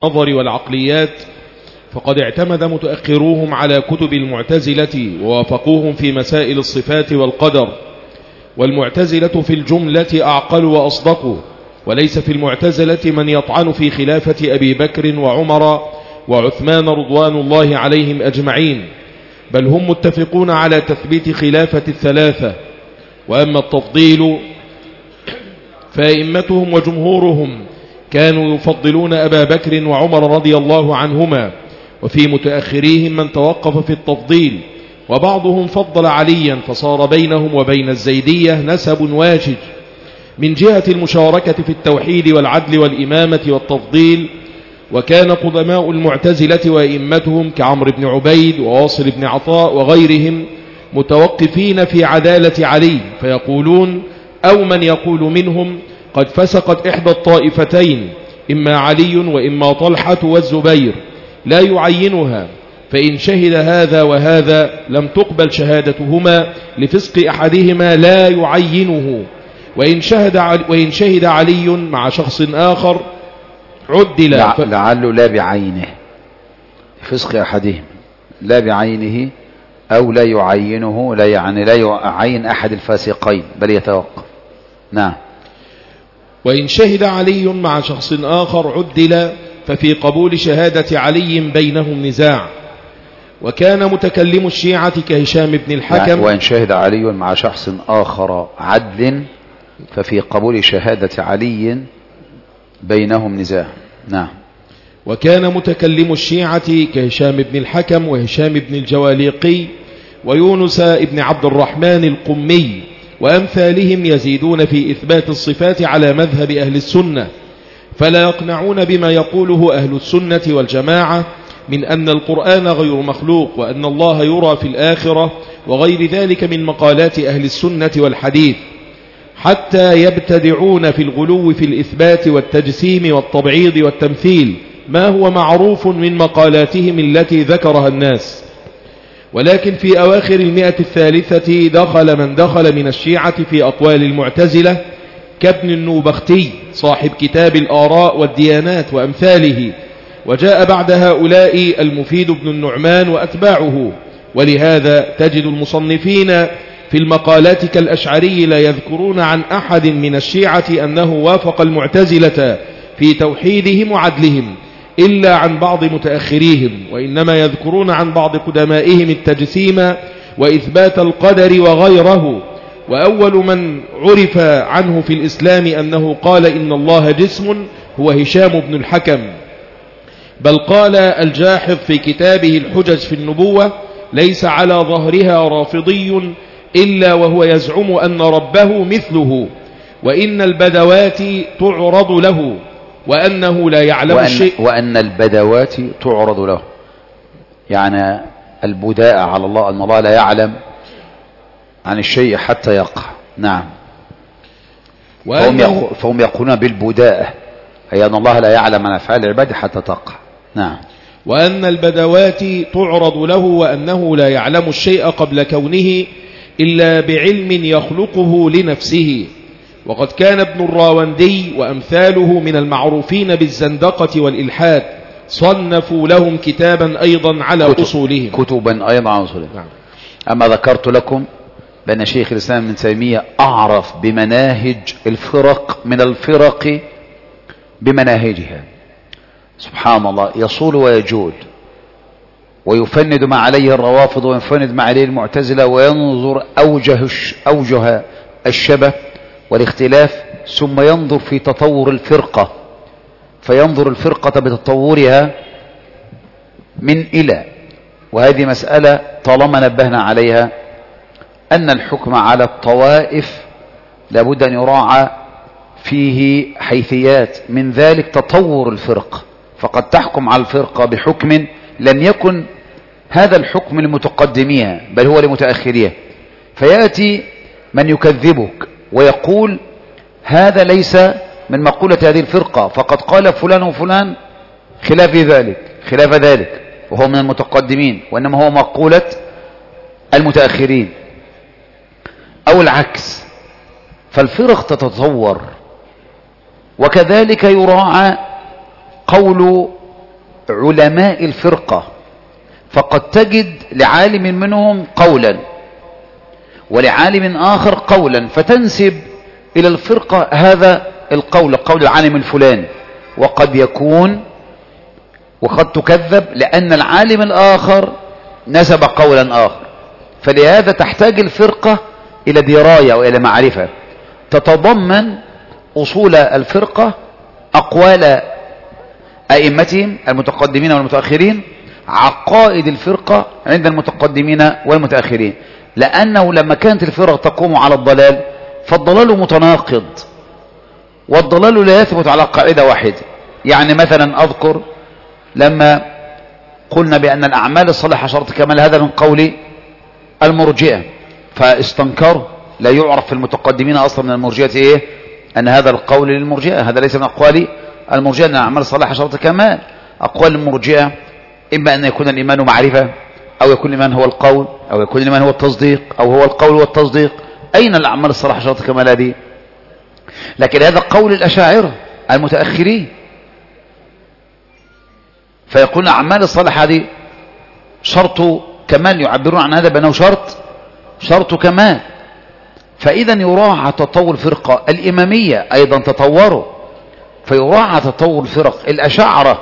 النظر والعقليات، فقد اعتمد متأخروهم على كتب المعتزلة ووافقوهم في مسائل الصفات والقدر، والمعتزلة في الجملة أعقل وأصدقوا، وليس في المعتزلة من يطعن في خلافة أبي بكر وعمر وعثمان رضوان الله عليهم أجمعين، بل هم متفقون على تثبيت خلافة الثلاثة. وأما التفضيل فأئمتهم وجمهورهم كانوا يفضلون أبا بكر وعمر رضي الله عنهما، وفي متأخريهم من توقف في التفضيل، وبعضهم فضل عليا، فصار بينهم وبين الزيدية نسب واجج من جهة المشاركة في التوحيد والعدل والإمامة والتفضيل. وكان قدماء المعتزلة وأئمتهم كعمرو بن عبيد وواصل بن عطاء وغيرهم متوقفين في عدالة علي، فيقولون أو من يقول منهم قد فسقت إحدى الطائفتين، إما علي وإما طلحة والزبير، لا يعينها، فإن شهد هذا وهذا لم تقبل شهادتهما لفسق أحدهما لا يعينه، وإن شهد علي مع شخص آخر عدل لعله لا بعينه، فسق أحدهم لا بعينه أو لا يعينه، لا يعني لا يعين أحد الفاسقين بل يتوقف. نعم. وإن شهد علي مع شخص آخر عدل، ففي قبول شهادة علي بينهم نزاع. وكان متكلم الشيعة كهشام بن الحكم. وإن شهد علي مع شخص آخر عدل ففي قبول شهادة علي بينهم نزاع. نعم. وكان متكلم الشيعة كهشام بن الحكم وهشام بن الجواليقي ويونس بن عبد الرحمن القمي وأمثالهم يزيدون في إثبات الصفات على مذهب أهل السنة، فلا يقنعون بما يقوله أهل السنة والجماعة من أن القرآن غير مخلوق وأن الله يرى في الآخرة وغير ذلك من مقالات أهل السنة والحديث، حتى يبتدعون في الغلو في الإثبات والتجسيم والتبعيض والتمثيل ما هو معروف من مقالاتهم التي ذكرها الناس. ولكن في أواخر 103 دخل من دخل من الشيعة في أقوال المعتزلة كابن النوبختي صاحب كتاب الآراء والديانات وأمثاله، وجاء بعد هؤلاء المفيد بن النعمان وأتباعه. ولهذا تجد المصنفين في المقالات كالأشعري لا يذكرون عن أحد من الشيعة أنه وافق المعتزلة في توحيدهم وعدلهم إلا عن بعض متأخريهم، وإنما يذكرون عن بعض قدمائهم التجسيم وإثبات القدر وغيره. وأول من عرف عنه في الإسلام أنه قال إن الله جسم هو هشام بن الحكم، بل قال الجاحظ في كتابه الحجج في النبوة ليس على ظهرها رافضي إلا وهو يزعم أن ربه مثله، وإن البدوات تعرض له وأنه لا يعلم الشيء. وأن البدوات تعرض له يعني البداء على الله، أن الله لا يعلم عن الشيء حتى يقع. نعم. فهم يقولون بالبداءة، أي أن الله لا يعلم عن أفعال العباد حتى تقع. نعم. وأن البدوات تعرض له وأنه لا يعلم الشيء قبل كونه إلا بعلم يخلقه لنفسه. وقد كان ابن الراوندي وأمثاله من المعروفين بالزندقة والإلحاد، صنفوا لهم كتابا أيضا على أصولهم. كتبا أيضا على أصولهم. نعم. أما ذكرت لكم بأن شيخ الإسلام ابن تيمية أعرف بمناهج الفرق من الفرق بمناهجها، سبحان الله، يصول ويجود ويفند ما عليه الروافض ويفند ما عليه المعتزلة، وينظر أوجه الشبه والاختلاف، ثم ينظر في تطور الفرقة، فينظر الفرقة بتطورها من إلى. وهذه مسألة طالما نبهنا عليها أن الحكم على الطوائف لابد أن يراعى فيه حيثيات، من ذلك تطور الفرقة، فقد تحكم على الفرقة بحكم لم يكن هذا الحكم لمتقدميها بل هو لمتأخريها، فيأتي من يكذبك ويقول هذا ليس من مقولة هذه الفرقة، فقد قال فلان وفلان خلاف ذلك وهو من المتقدمين، وإنما هو مقولة المتأخرين أو العكس. فالفرق تتطور، وكذلك يراعى قول علماء الفرقة، فقد تجد لعالم منهم قولا ولعالم آخر قولا، فتنسب إلى الفرقة هذا القول، قول العالم الفلاني، وقد يكون وقد تكذب لأن العالم الآخر نسب قولا آخر. فلهذا تحتاج الفرقة إلى دراية وإلى معرفة تتضمن أصول الفرقة، أقوال أئمتهم المتقدمين والمتأخرين، عقائد الفرقة عند المتقدمين والمتأخرين. لأنه لما كانت الفرق تقوم على الضلال فالضلال متناقض، والضلال لا يثبت على قاعدة واحدة. يعني مثلا أذكر لما قلنا بأن الأعمال الصالحة شرط كمال، هذا من قول المرجئة، فاستنكروا، لا يعرف في المتقدمين أصلا من المرجئة إيه؟ أن هذا القول للمرجئة، هذا ليس من أقوال المرجئة، أن الأعمال الصالحة شرط كمال. أقوال المرجئة إما أن يكون الإيمان معرفة، أو يكون الإيمان هو القول، أو يكون الإيمان هو التصديق، أو هو القول والتصديق. أين الأعمال الصالحة شرط كمال هذه؟ لكن هذا قول الأشاعرة المتأخرين، فيقول الأعمال الصالحة هذه شرط كمال، يعبرون عن هذا بأنه شرط كمال. فإذا يراعى تطور الفرقة الإمامية أيضا تطوروا، فيراعى تطور الفرق. الأشاعرة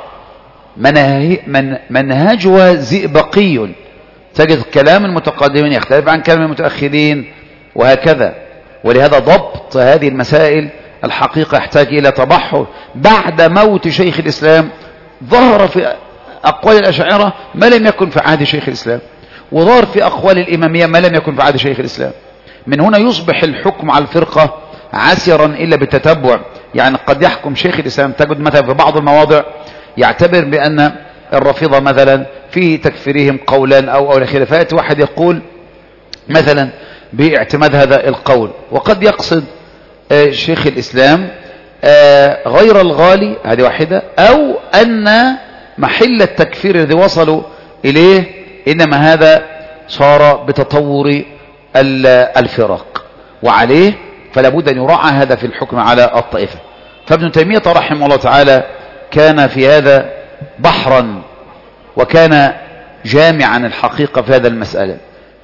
منهجها زئبقي، تجد كلام المتقدمين يختلف عن كلام المتأخرين وهكذا. ولهذا ضبط هذه المسائل الحقيقة يحتاج إلى تبحر. بعد موت شيخ الإسلام ظهر في أقوال الأشاعرة ما لم يكن في عهد شيخ الإسلام، وظهر في أقوال الإمامية ما لم يكن في عهد شيخ الإسلام. من هنا يصبح الحكم على الفرقة عسرا إلا بالتتبع. يعني قد يحكم شيخ الإسلام، تجد مثلا في بعض المواضع يعتبر بأن الرافضة مثلا في تكفيرهم قولان أو الخلافات، واحد يقول مثلا باعتماد هذا القول، وقد يقصد شيخ الإسلام غير الغالي، هذه واحدة، أو أن محل التكفير الذي وصلوا إليه إنما هذا صار بتطور الفرق، وعليه فلا بد أن يراعى هذا في الحكم على الطائفة. فابن تيمية رحمه الله تعالى كان في هذا بحرا، وكان جامعا الحقيقة في هذا المسألة.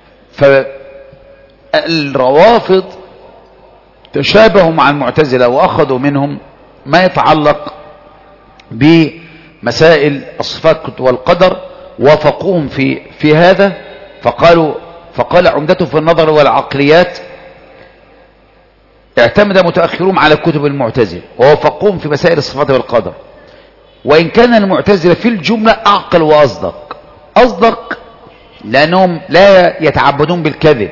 فالروافض تشابهوا مع المعتزلة وأخذوا منهم ما يتعلق بمسائل الصفات والقدر، وافقوهم في هذا، فقال عمدته في النظر والعقليات اعتمد متأخرون على كتب المعتزلة ووافقوهم في مسائل الصفات والقدر. وإن كان المعتزلة في الجملة أعقل وأصدق لأنهم لا يتعبدون بالكذب،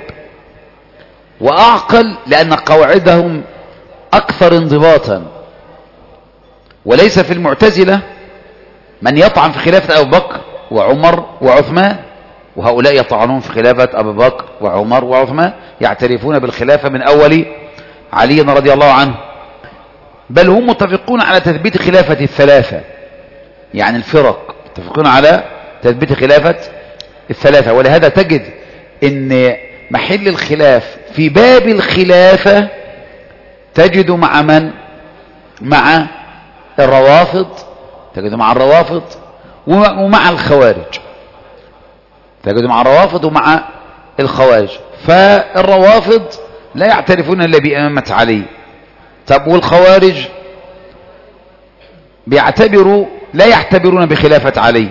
وأعقل لأن قواعدهم أكثر انضباطا. وليس في المعتزلة من يطعن في خلافة أبي بكر وعمر وعثمان، وهؤلاء يطعنون في خلافة أبي بكر وعمر وعثمان، يعترفون بالخلافة من أول علي رضي الله عنه، بل هم متفقون على تثبيت خلافة الثلاثة. يعني الفرق متفقون على تثبيت خلافة الثلاثة. ولهذا تجد ان محل الخلاف في باب الخلافة تجد مع من؟ مع الروافض، تجد مع الروافض ومع الخوارج، تجد مع الروافض ومع الخوارج. فالروافض لا يعترفون الا بإمامة علي. طب والخوارج لا يعتبرون بخلافة علي.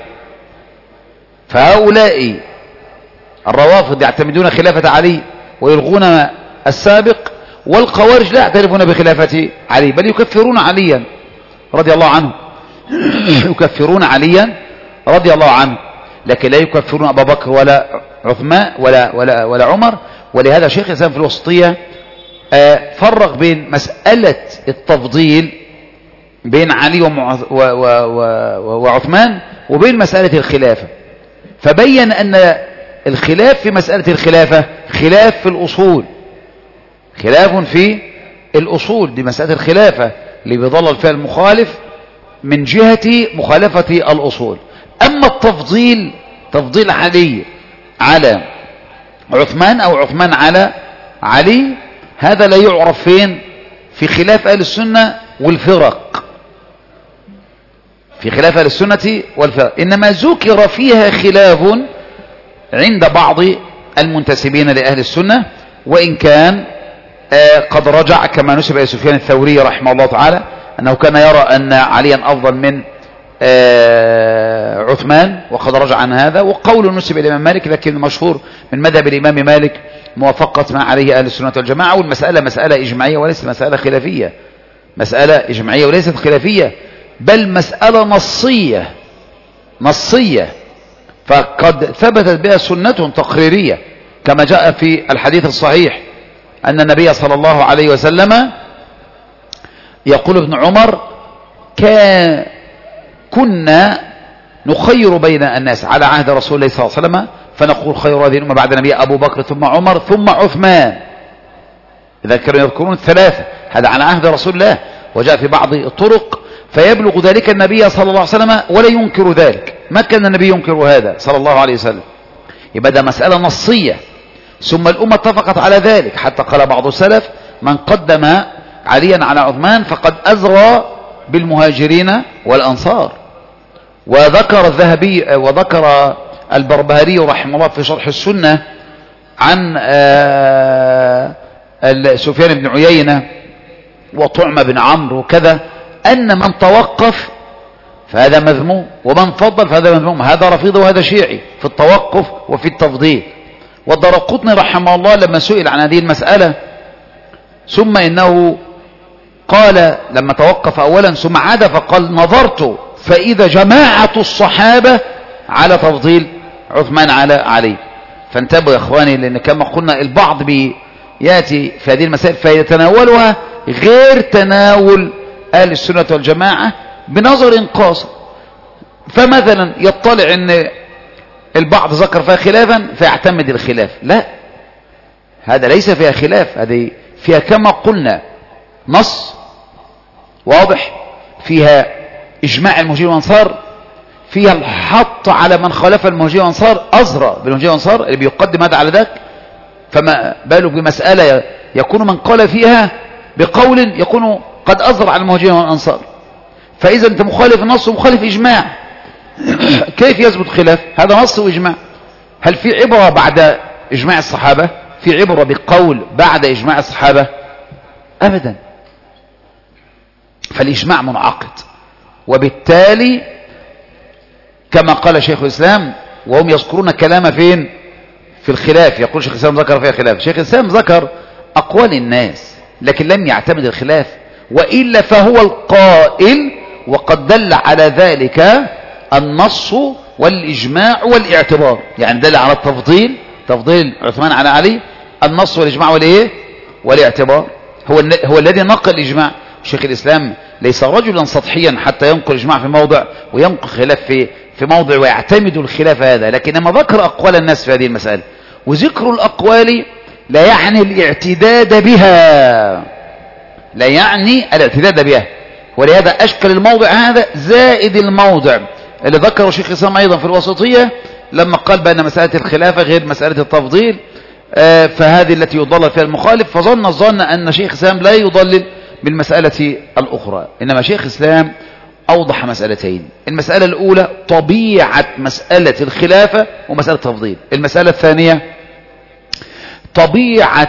فهؤلاء الروافض يعتمدون خلافة علي ويلغون السابق، والخوارج لا يعترفون بخلافة علي، بل يكفرون عليا رضي الله عنه يكفرون عليا رضي الله عنه، لكن لا يكفرون أبا بكر ولا عثمان ولا عمر. ولهذا شيخ الإسلام في الوسطية فرق بين مسألة التفضيل بين علي وعثمان وبين مسألة الخلافة، فبين أن الخلاف في مسألة الخلافة خلاف في الأصول، خلاف في الأصول، دي مسألة الخلافة اللي بيضلل فيها المخالف من جهة مخالفة الأصول. أما التفضيل، تفضيل علي على عثمان أو عثمان على علي، هذا لا يعرف فين؟ في خلاف أهل السنة والفرق. في خلاف أهل السنة والفرق، إنما ذكر فيها خلاف عند بعض المنتسبين لأهل السنة، وإن كان قد رجع كما نسب إلى سفيان الثوري رحمه الله تعالى أنه كان يرى أن عليا أفضل من عثمان، وقد رجع عن هذا، وقول نسب إلى الإمام مالك، لكن المشهور من مذهب الإمام مالك موافقة ما عليه أهل السنة والجماعة. والمسألة مسألة إجماعية وليست مسألة خلافية، مسألة إجماعية وليست خلافية، بل مسألة نصية فقد ثبتت بها سنة تقريرية، كما جاء في الحديث الصحيح أن النبي صلى الله عليه وسلم يقول ابن عمر: كنا نخير بين الناس على عهد رسول الله صلى الله عليه وسلم، فنقول خير هذه الأمة بعد النبي أبو بكر ثم عمر ثم عثمان. إذا كانوا يذكرون الثلاثة، هذا على عهد رسول الله، وجاء في بعض الطرق فيبلغ ذلك النبي صلى الله عليه وسلم ولا ينكر ذلك، ما كان النبي ينكر هذا صلى الله عليه وسلم. يبقى ده مسألة نصية، ثم الأمة اتفقت على ذلك، حتى قال بعض السلف: من قدم عليا على عثمان فقد أزرى بالمهاجرين والأنصار. وذكر الذهبي وذكر البربهاري رحمه الله في شرح السنة عن سفيان بن عيينة وطعم بن عمرو وكذا، أن من توقف فهذا مذموم، ومن فضل فهذا مذموم، هذا رفيض وهذا شيعي في التوقف وفي التفضيل. والدرقطني رحمه الله لما سئل عن هذه المسألة، ثم إنه قال لما توقف أولا ثم عاد فقال: نظرت فإذا جماعة الصحابة على تفضيل عثمان على علي. فانتبهوا يا إخواني، لأن كما قلنا البعض يأتي في هذه المسائل فيتناولها غير تناول أهل السنة والجماعة بنظر قاصر. فمثلا يطلع أن البعض ذكر فيها خلافا فيعتمد الخلاف، لا، هذا ليس فيها خلاف، هذه فيها كما قلنا نص واضح، فيها إجماع المهاجرين والأنصار، فيها الحط على من خالف المهاجرين والأنصار، أزرى بالمهاجرين والأنصار اللي بيقدم هذا على ذاك. فما بالك بمسألة يكون من قال فيها بقول يكون قد أزرى على المهاجرين والأنصار. فإذا أنت مخالف النص ومخالف إجماع، كيف يثبت خلاف؟ هذا نص وإجماع. هل في عبرة بعد إجماع الصحابة؟ في عبرة بقول بعد إجماع الصحابة؟ أبدا. فالإجماع منعقد، وبالتالي كما قال شيخ الإسلام وهم يذكرون كلام فين؟ في الخلاف. يقول شيخ الإسلام ذكر فيها خلاف، شيخ الإسلام ذكر أقوال الناس لكن لم يعتمد الخلاف، وإلا فهو القائل، وقد دل على ذلك النص والإجماع والاعتبار. يعني دل على التفضيل، تفضيل عثمان على علي، النص والإجماع والإيه؟ والاعتبار. هو الذي نقل الإجماع. شيخ الإسلام ليس رجلا سطحيا حتى ينقل إجماع في موضع وينقل خلاف في موضع ويعتمد الخلاف هذا، لكنما ذكر أقوال الناس في هذه المسألة. وذكر الأقوال لا يعني الاعتداد بها، لا يعني الاعتداد بها. ولهذا أشكل الموضع هذا زائد الموضع اللي ذكره شيخ الإسلام أيضا في الوسطية لما قال بأن مسألة الخلافة غير مسألة التفضيل، فهذه التي يضلل فيها المخالف. فظن الظن أن شيخ الإسلام لا يضلل بالمسألة الأخرى، إنما شيخ الإسلام أوضح مسألتين. المسألة الأولى طبيعة مسألة الخلافة ومسألة التفضيل. المسألة الثانية طبيعة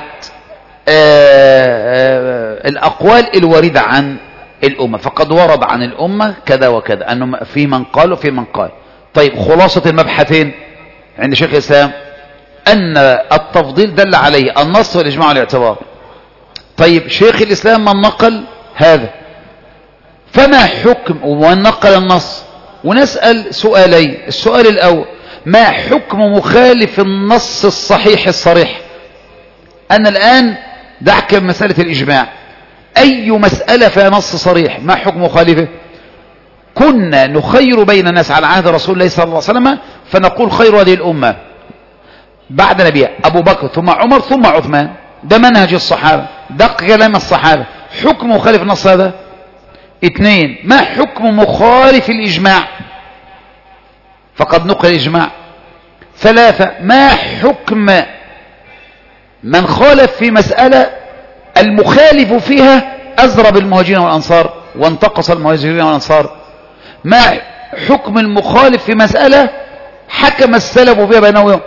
الأقوال الواردة عن الأمة. فقد ورد عن الأمة كذا وكذا، أنه في من قال وفي من قال. طيب خلاصة المبحثين عند شيخ الإسلام أن التفضيل دل عليه النص والإجماع والاعتبار. طيب شيخ الإسلام من نقل هذا، فما حكم ومن نقل النص؟ ونسأل سؤالين. السؤال الأول: ما حكم مخالف النص الصحيح الصريح؟ أنا الآن دعك من مسألة الإجماع، أي مسألة فيها نص صريح ما حكم مخالفه؟ كنا نخير بين الناس على عهد رسول الله صلى الله عليه وسلم فنقول خير هذه الأمة بعد نبيها أبو بكر ثم عمر ثم عثمان. ده منهج الصحابة، ده كلام الصحابة. حكم مخالف النص هذا. اثنين: ما حكم مخالف الإجماع؟ فقد نقل الإجماع. ثلاثة: ما حكم من خالف في مسألة المخالف فيها أزرى بالمهاجرين والأنصار وانتقص المهاجرين والأنصار؟ ما حكم المخالف في مسألة حكم السلف فيها بأنه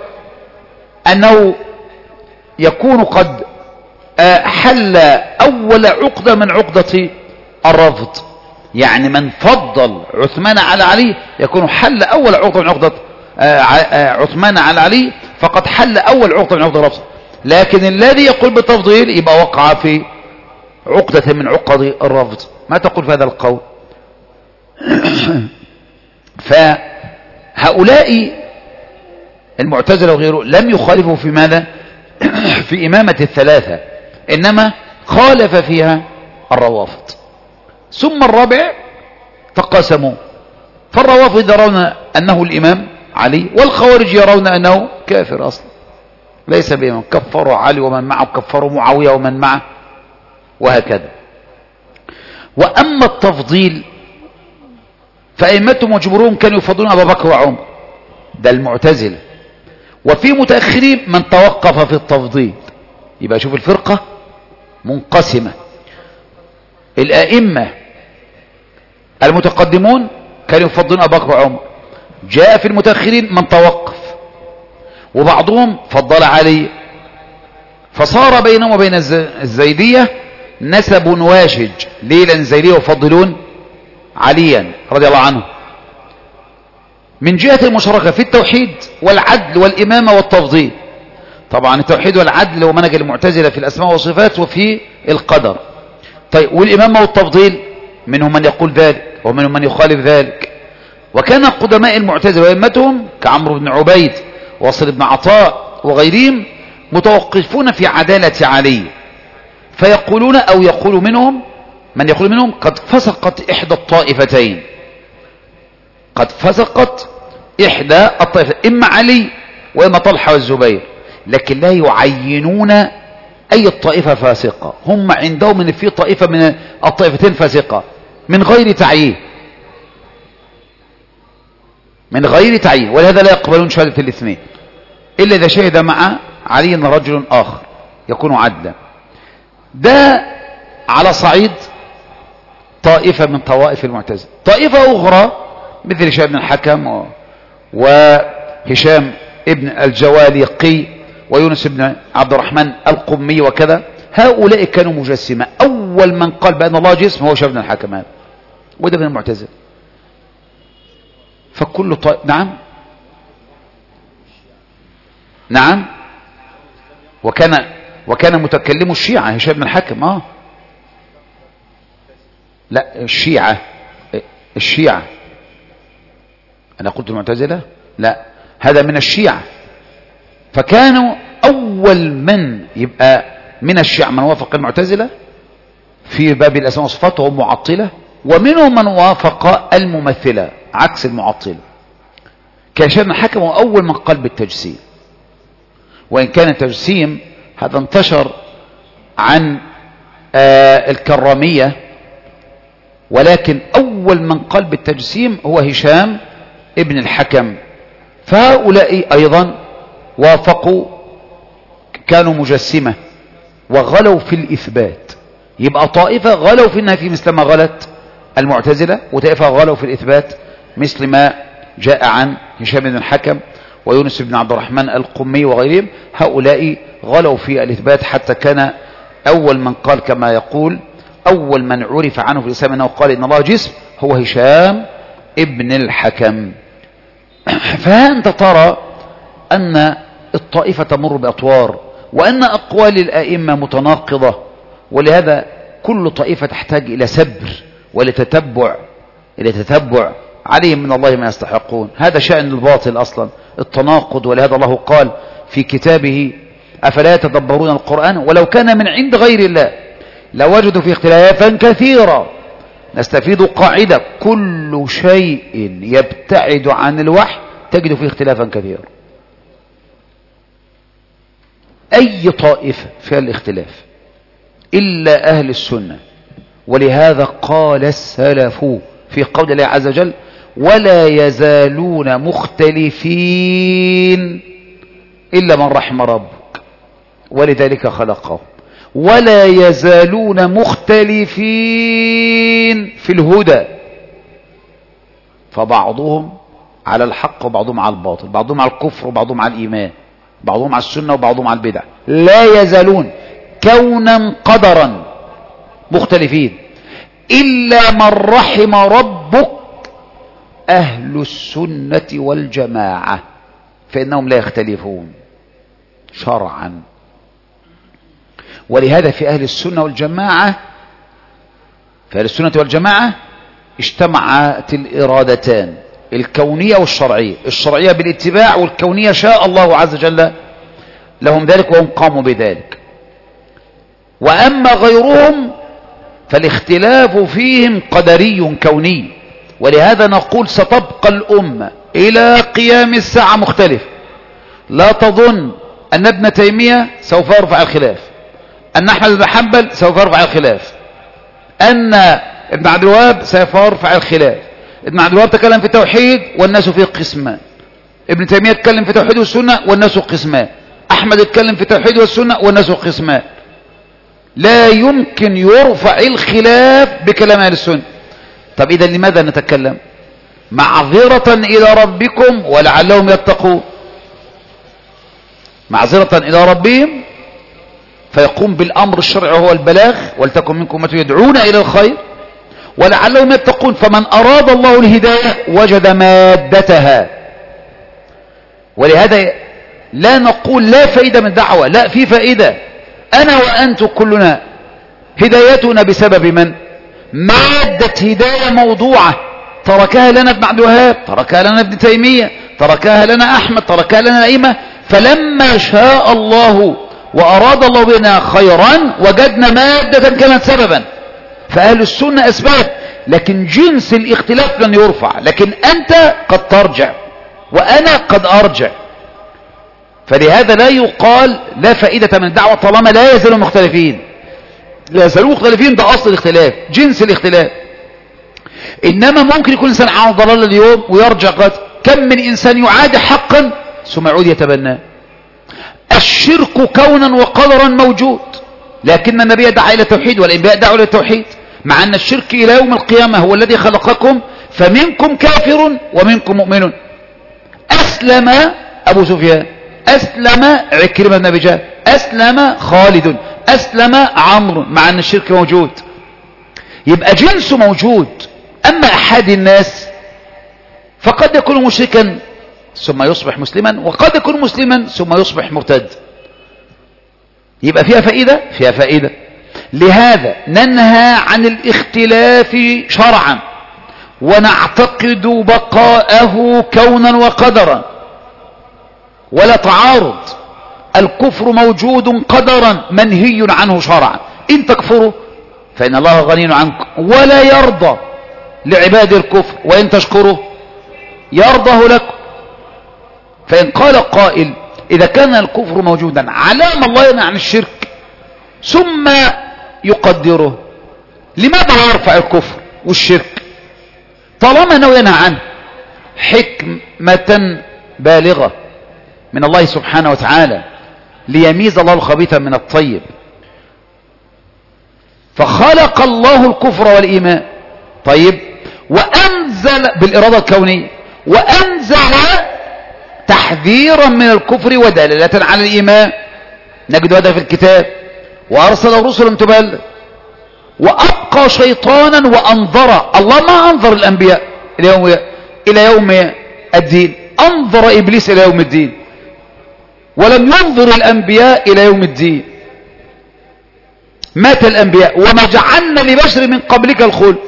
يكون قد حل أول عقدة من عقدة الرفض. يعني من فضل عثمان على علي يكون حل أول عقدة من عقدة عثمان على علي، فقد حل أول عقدة من عقدة الرفض. لكن الذي يقول بالتفضيل يبقى وقع في عقدة من عقد الرفض. ما تقول في هذا القول؟ فهؤلاء المعتزلة وغيره لم يخالفوا في ماذا؟ في إمامة الثلاثة، إنما خالف فيها الروافض. ثم الرابع تقاسموا، فالروافض يرون أنه الإمام علي، والخوارج يرون أنه كافر أصلا ليس بإمام، كفروا علي ومن معه، كفروا معاوية ومن معه، وهكذا. وأما التفضيل فأئمتهم وجمهورهم كانوا يفضلون أبا بكر وعمر، ده المعتزلة. وفي متأخرين من توقف في التفضيل. يبقى شوف الفرقة منقسمة. الأئمة المتقدمون كانوا يفضلون أبا بكر وعمر، جاء في المتأخرين من توقف، وبعضهم فضل علي، فصار بينهم وبين الزيدية نسب واشج. ليه؟ لأن الزيدية يفضلون عليا رضي الله عنه من جهة المشاركة في التوحيد والعدل والإمامة والتفضيل. طبعا التوحيد والعدل هو منهج المعتزلة في الأسماء والصفات وفي القدر. طيب والإمامة والتفضيل منهم من يقول ذلك ومنهم من يخالف ذلك. وكان قدماء المعتزلة وأئمتهم كعمرو بن عبيد وواصل بن عطاء وغيرهم متوقفون في عدالة علي، فيقولون أو يقول منهم من يقول منهم قد فسقت إحدى الطائفتين، قد فسقت إحدى الطائفتين، إما علي وإما طلحة والزبير، لكن لا يعينون أي الطائفة فاسقة. هم عندهم أن في طائفة من الطائفتين فاسقة من غير تعيين، من غير تعيين، ولهذا لا يقبلون شهادة الاثنين إلا إذا شهد مع علي رجل آخر يكون عدلا. ده على صعيد طائفة من طوائف المعتزلة. طائفة أخرى مثل هشام بن الحكم وهشام ابن الجواليقي ويونس بن عبد الرحمن القمي وكذا، هؤلاء كانوا مجسمة. أول من قال بأن الله جسم هو هشام بن الحكم هذا، وده من المعتزلة. فكل نعم نعم. وكان متكلم الشيعة هشام بن الحكم. لا الشيعة أنا قلت المعتزلة، لا هذا من الشيعة. فكانوا أول من يبقى من الشيعة من وافق المعتزلة في باب الأسماء والصفات وهم معطلة، ومنهم من وافق الممثلة عكس المعطلة. كهشام بن الحكم هو أول من قال بالتجسيم، وإن كان التجسيم هذا انتشر عن الكرامية، ولكن أول من قال بالتجسيم هو هشام ابن الحكم. فهؤلاء أيضا وافقوا، كانوا مجسمة وغلوا في الإثبات. يبقى طائفة غلوا في النفي مثل ما غلت المعتزلة، وطائفة غلوا في الإثبات مثل ما جاء عن هشام بن الحكم ويونس بن عبد الرحمن القمي وغيرهم. هؤلاء غلوا في الإثبات حتى كان أول من قال كما يقول أول من عرف عنه في الإسلام أنه قال إن الله جسم هو هشام ابن الحكم. فأنت ترى أن الطائفة تمر بأطوار، وأن أقوال الآئمة متناقضة، ولهذا كل طائفة تحتاج إلى سبر ولتتبع عليهم من الله ما يستحقون. هذا شأن الباطل أصلا التناقض. ولهذا الله قال في كتابه أفلا يتدبرون القرآن ولو كان من عند غير الله لوجدوا فيه اختلافا كثيرا. نستفيد قاعدة كل شيء يبتعد عن الوحي تجد فيه اختلافا كثيرا. أي طائفة فيها الاختلاف إلا أهل السنة. ولهذا قال السلف في قول الله عز وجل ولا يزالون مختلفين إلا من رحم ربك ولذلك خلقهم. ولا يزالون مختلفين في الهدى فبعضهم على الحق وبعضهم على الباطل، بعضهم على الكفر وبعضهم على الإيمان، بعضهم على السنة وبعضهم على البدع، لا يزالون كونا قدرا مختلفين إلا من رحم ربك أهل السنة والجماعة فإنهم لا يختلفون شرعا. ولهذا في أهل السنة والجماعة، في أهل السنة والجماعة اجتمعت الإرادتان الكونية والشرعية، الشرعية بالاتباع والكونية شاء الله عز وجل لهم ذلك وهم قاموا بذلك. وأما غيرهم فالاختلاف فيهم قدري كوني. ولهذا نقول ستبقى الأمة إلى قيام الساعة مختلف. لا تظن أن ابن تيمية سوف يرفع الخلاف، أن أحمد بن حنبل سوف يرفع الخلاف، أن ابن عبد الوهاب سوف يرفع الخلاف. ابن عبد الوهاب تكلم في التوحيد والناس فيه قسمان، ابن تيمية تكلم في التوحيد والسنة والناس قسمان، أحمد يتكلم في التوحيد والسنة والناس قسمان. لا يمكن يرفع الخلاف بكلام أهل السنة. طب إذا لماذا نتكلم؟ معذرة إلى ربكم ولعلهم يتقون، معذرة إلى ربهم فيقوم بالأمر الشرعي هو البلاغ، ولتكن منكم أمة يدعون إلى الخير ولعلهم يتقون. فمن أراد الله الهداية وجد مادتها. ولهذا لا نقول لا فائدة من دعوة، لا، في فائدة. أنا وأنتم كلنا هدايتنا بسبب من؟ مادة هداية موضوعة تركها لنا ابن عبد الوهاب، تركها لنا ابن تيمية، تركها لنا أحمد، تركها لنا الأئمة. فلما شاء الله وأراد الله بنا خيرا وجدنا مادة كانت سببا. فأهل السنة أسباب، لكن جنس الاختلاف لن يرفع. لكن أنت قد ترجع وأنا قد أرجع. فلهذا لا يقال لا فائدة من الدعوة طالما لا يزالوا مختلفين. لا يزالوا مختلفين، ده أصل الاختلاف، جنس الاختلاف. إنما ممكن يكون إنسان على ضلال اليوم ويرجع قد. كم من إنسان يعادي حقا ثم يعود يتبناه. الشرك كونا وقدرا موجود، لكن النبي دعا إلى التوحيد والأنبياء دعوا إلى التوحيد، مع أن الشرك إلى يوم القيامة هو الذي خلقكم فمنكم كافر ومنكم مؤمن. أسلم أبو سفيان، أسلم عكرمة بن أبي جهل، أسلم خالد، أسلم عمرو، مع أن الشرك موجود. يبقى جنسه موجود. أما أحد الناس فقد يكون مشركا ثم يصبح مسلما، وقد يكون مسلما ثم يصبح مرتد. يبقى فيها فائدة، فيها فائدة. لهذا ننهى عن الاختلاف شرعا ونعتقد بقاءه كونا وقدرا، ولا تعارض. الكفر موجود قدرا منهي عنه شرعا. إن تكفروا فإن الله غني عنكم ولا يرضى لعباد الكفر، وإن تشكروا يرضه لكم. فإن قال قائل إذا كان الكفر موجودا علام الله ينهى عن الشرك ثم يقدره، لماذا يرفع الكفر والشرك طالما أنه ينهى عنه؟ حكمة بالغة من الله سبحانه وتعالى ليميز الله الخبيث من الطيب. فخلق الله الكفر والإيمان، طيب، وأنزل بالإرادة الكونية، وأنزل تحذيرا من الكفر ودلالة على الإيمان، نجد هذا في الكتاب، وأرسل رسلا تبلغ، وأبقى شيطانا وأنظر. الله ما أنظر الأنبياء إلى يوم الدين، أنظر إبليس إلى يوم الدين، ولم ينظر الأنبياء إلى يوم الدين. مات الأنبياء وما جعلنا لبشر من قبلك الخلد،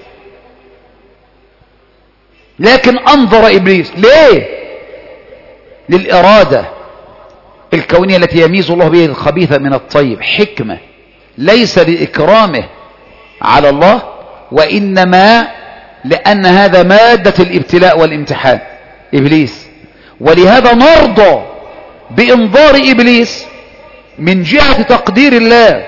لكن أنظر إبليس. ليه؟ للإرادة الكونية التي يميز الله به الخبيث من الطيب، حكمة ليس لإكرامه على الله، وإنما لأن هذا مادة الابتلاء والامتحان إبليس. ولهذا نرضى بإنظار إبليس من جهة تقدير الله.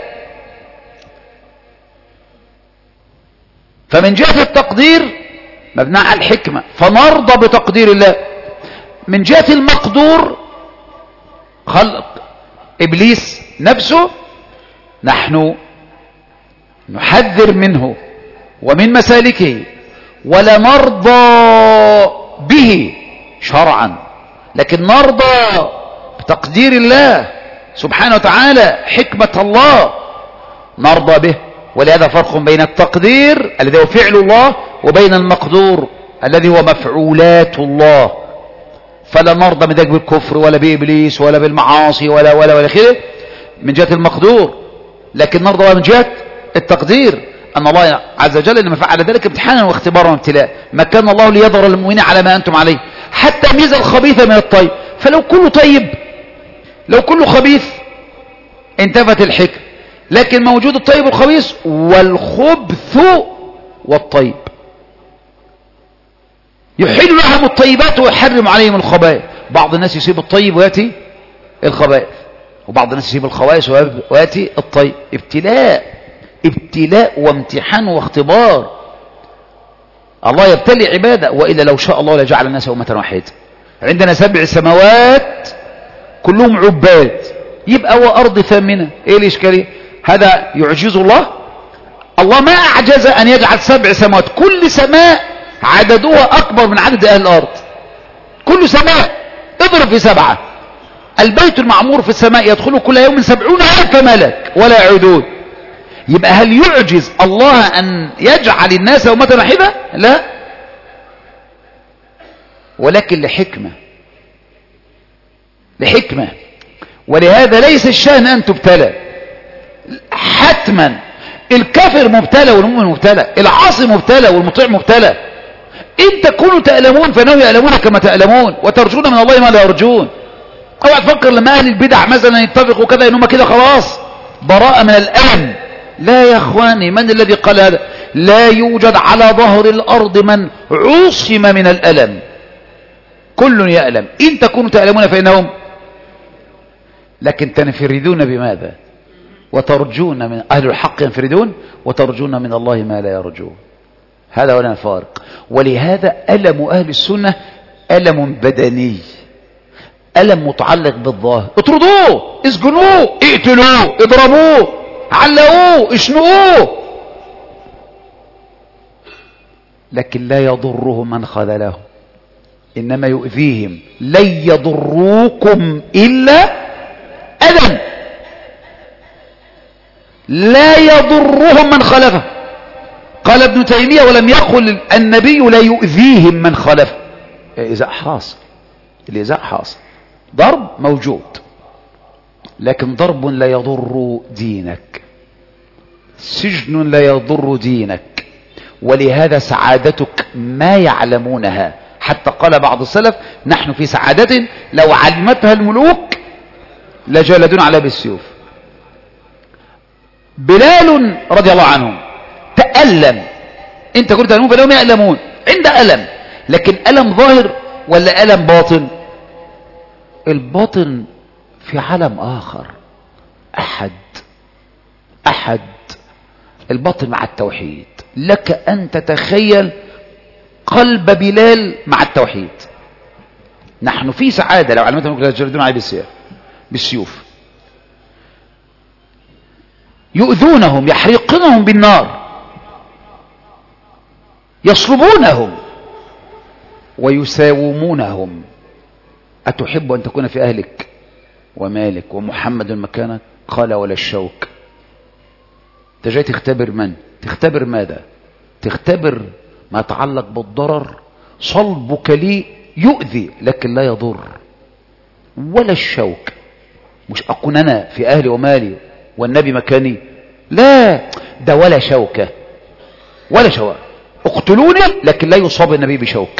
فمن جهة التقدير مبنى على الحكمة، فنرضى بتقدير الله. من جهة المقدور خلق إبليس نفسه، نحن نحذر منه ومن مسالكه ولا نرضى به شرعا، لكن نرضى بتقدير الله سبحانه وتعالى، حكمة الله نرضى به. ولهذا فرق بين التقدير الذي هو فعل الله وبين المقدور الذي هو مفعولات الله. فلا نرضى من ذلك بالكفر ولا بإبليس ولا بالمعاصي ولا خيره من جهة المقدور، لكن نرضى من جهة التقدير، أن الله عز وجل إنما فعل ذلك امتحانا واختبارا وابتلاء. ما كان الله ليضر المؤمنين على ما أنتم عليه حتى ميز الخبيث من الطيب. فلو كله طيب، لو كله خبيث انتفت الحكم، لكن موجود الطيب والخبيث والخبث والطيب. يحل لهم الطيبات ويحرم عليهم الخبائث. بعض الناس يسيب الطيب ويأتي الخبائث، وبعض الناس يسيب الخبائث ويأتي الطيب. ابتلاء وامتحان واختبار. الله يبتلي عباده، وإلا لو شاء الله لجعل الناس أمة واحدة. عندنا 7 سماوات كلهم عباد، يبقى وأرض ثامنة، ايه الإشكالية؟ هذا يعجز الله؟ الله ما أعجز أن يجعل 7 سماوات كل سماء عددها أكبر من عدد أهل الأرض. كل سماء اضرب في 7. البيت المعمور في السماء يدخله كل يوم 70,000 ملك ولا يعودون. يبقى هل يعجز الله أن يجعل الناس أمة واحدة؟ لا، ولكن لحكمة. ولهذا ليس الشأن أن تبتلى حتما. الكافر مبتلى والمؤمن مبتلى، العاصي مبتلى والمطيع مبتلى. إن تكونوا تألمون فإنهم يألمون كما تألمون وترجون من الله ما لا يرجون. اوعى تفكر لما أهل البدع مثلا يتفقوا كذا إنهم كده خلاص براءة من الألم. لا يا أخواني، من الذي قال هذا؟ لا يوجد على ظهر الأرض من عصم من الألم، كل يألم. إن تكونوا تألمون فإنهم، لكن تنفردون بماذا؟ وترجون من أهل الحق ينفردون وترجون من الله ما لا يرجون. هذا ولا الفارق. ولهذا ألم أهل السنة ألم بدني، ألم متعلق بالظاهر. اطردوه، اسجنوه، اقتلوه، اضربوه، علقوه، اشنقوه، لكن لا يضره من خذله، إنما يؤذيهم. لن يضروكم إلا أذى، لا يضرهم من خلفه. قال ابن تيمية: ولم يقل النبي لا يؤذيهم من خلفه. الإيذاء حاصل، الإيذاء حاصل، ضرب موجود، لكن ضرب لا يضر دينك، سجن لا يضر دينك. ولهذا سعادتك ما يعلمونها. حتى قال بعض السلف: نحن في سعادة لو علمتها الملوك لجلدون عليها بالسيوف. بلال رضي الله عنه تألم. انت كنت تألمون فلهم يألمون، عند ألم، لكن ألم ظاهر ولا ألم باطن؟ الباطن في عالم آخر. أحد الباطن مع التوحيد. لك أن تتخيل قلب بلال مع التوحيد. نحن في سعادة لو علمتهم لجلدون عليه بالسيوف. يؤذونهم، يحرقونهم بالنار، يصلبونهم ويساومونهم. أتحب أن تكون في أهلك ومالك ومحمد مكانك؟ قال: ولا الشوك. انت جاي تختبر من؟ تختبر ماذا؟ تختبر ما يتعلق بالضرر. صلبك لي يؤذي لكن لا يضر. ولا الشوك، مش أكون أنا في أهلي ومالي والنبي مكاني، لا، ده ولا شوكة، ولا شوك. اقتلوني لكن لا يصاب النبي بشوك.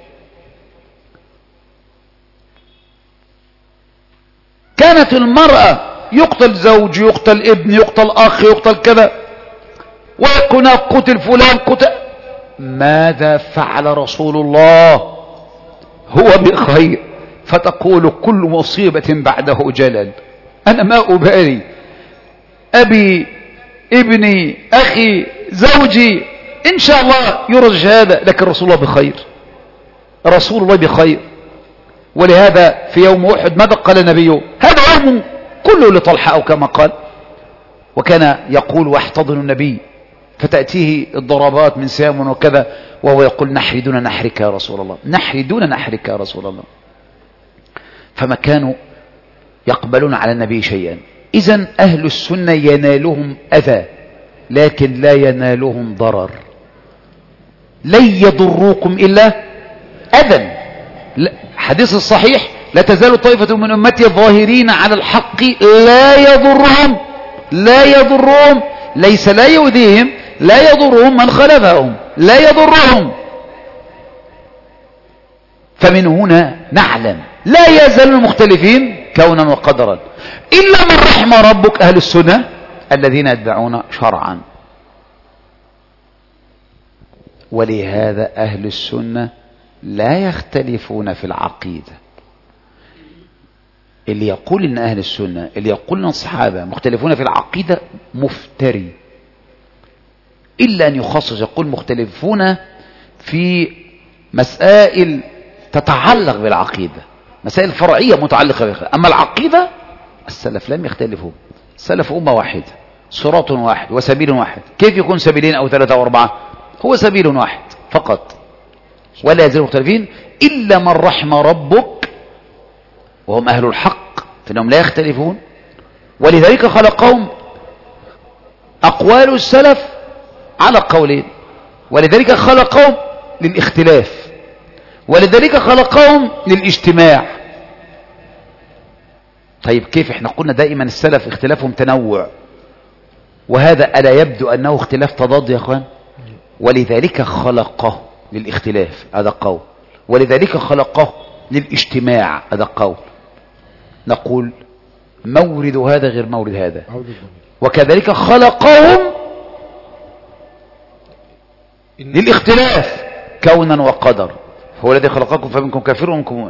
كانت المرأة يقتل زوج، يقتل ابن، يقتل أخ، يقتل كذا، ويكون قتل فلان قتل. ماذا فعل رسول الله؟ هو بخير. فتقول: كل مصيبة بعده جلل. أنا ما أبالي، أبي، ابني، أخي، زوجي، إن شاء الله يرجى هذا، لكن رسول الله بخير، رسول الله بخير. ولهذا في يوم أحد ماذا قال النبي؟ هذا يوم كله لطلحة أو كما قال. وكان يقول واحتضن النبي فتأتيه الضربات من سام وكذا وهو يقول نحري دون نحرك يا رسول الله، نحري دون نحرك يا رسول الله. فما كانوا يقبلون على النبي شيئا. إذن أهل السنة ينالهم أذى لكن لا ينالهم ضرر. لن يضروكم إلا أذى. حديث الصحيح لا تزال طائفة من أمتي الظاهرين على الحق لا يضرهم ليس لا يؤذيهم، لا يضرهم من خلفهم، لا يضرهم. فمن هنا نعلم لا يزال المختلفين كونا وقدرا إلا من رحم ربك أهل السنة الذين يتبعون شرعا. ولهذا أهل السنة لا يختلفون في العقيدة. اللي يقول إن أهل السنة، اللي يقول إن الصحابة مختلفون في العقيدة مفتري، إلا أن يخصص يقول مختلفون في مسائل تتعلق بالعقيدة، مسائل فرعية متعلقة بالعقيدة. أما العقيدة السلف لم يختلفوا، السلف أمة واحدة، صراط واحد وسبيل واحد. كيف يكون سبيلين أو ثلاثة أو أربعة؟ هو سبيل واحد فقط. ولا يزالوا مختلفين إلا من رحم ربك وهم أهل الحق فإنهم لا يختلفون. ولذلك خلقهم أقوال السلف على قولين، ولذلك خلقهم للاختلاف، ولذلك خلقهم للاجتماع. طيب كيف احنا قلنا دائما السلف اختلافهم تنوع، وهذا ألا يبدو أنه اختلاف تضاد يا أخوان؟ ولذلك خلقه للاختلاف، هذا قول، ولذلك خلقه للاجتماع، هذا قول. نقول مورد هذا غير مورد هذا. وكذلك خلقهم للاختلاف كونا وقدر، هو الذي خلقكم فمنكم كافر ومنكم مؤمن.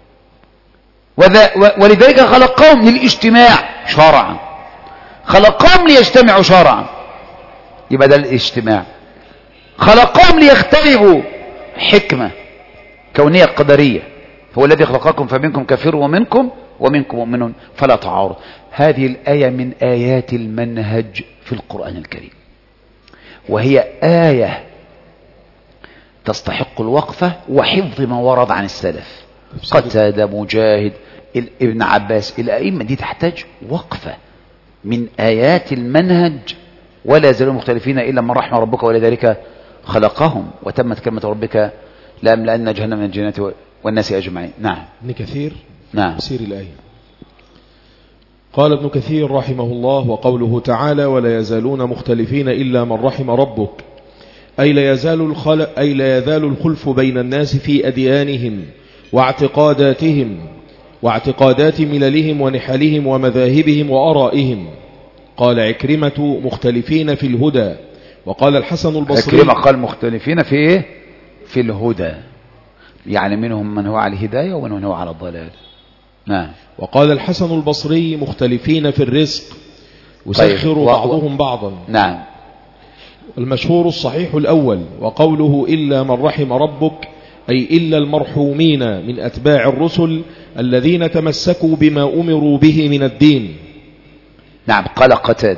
ولذلك خلقهم للاجتماع شرعا، خلقهم ليجتمعوا شرعا، يبقى ده الاجتماع. خلقهم ليختلفوا حكمة كونية قدرية، هو الذي خلقكم فمنكم كافر ومنكم مؤمن فلا تعارض. هذه الآية من آيات المنهج في القرآن الكريم، وهي آية تستحق الوقفة وحفظ ما ورد عن السلف. قتادة، مجاهد، ابن عباس، الأئمة دي تحتاج وقفة من آيات المنهج. ولا يزالون مختلفين إلا من رحم ربك ولذلك خلقهم وتمت كلمة ربك لأملأن جهنم من الجنة والناس أجمعين. نعم. ابن كثير نعم. تفسير الآية. قال ابن كثير رحمه الله: وقوله تعالى ولا يزالون مختلفين إلا من رحم ربك، أي لا يزال الخلف بين الناس في أديانهم واعتقاداتهم واعتقادات مللهم ونحلهم ومذاهبهم وآرائهم. قال عكرمة: مختلفين في الهدى. وقال الحسن البصري: عكرمة قال مختلفين في إيه؟ في الهدى، يعني منهم من هو على الهداية ومن هو على الضلال. نعم. وقال الحسن البصري: مختلفين في الرزق، يسخر بعضهم بعضا. نعم. المشهور الصحيح الأول. وقوله إلا من رحم ربك، أي إلا المرحومين من أتباع الرسل الذين تمسكوا بما أمروا به من الدين. نعم. قال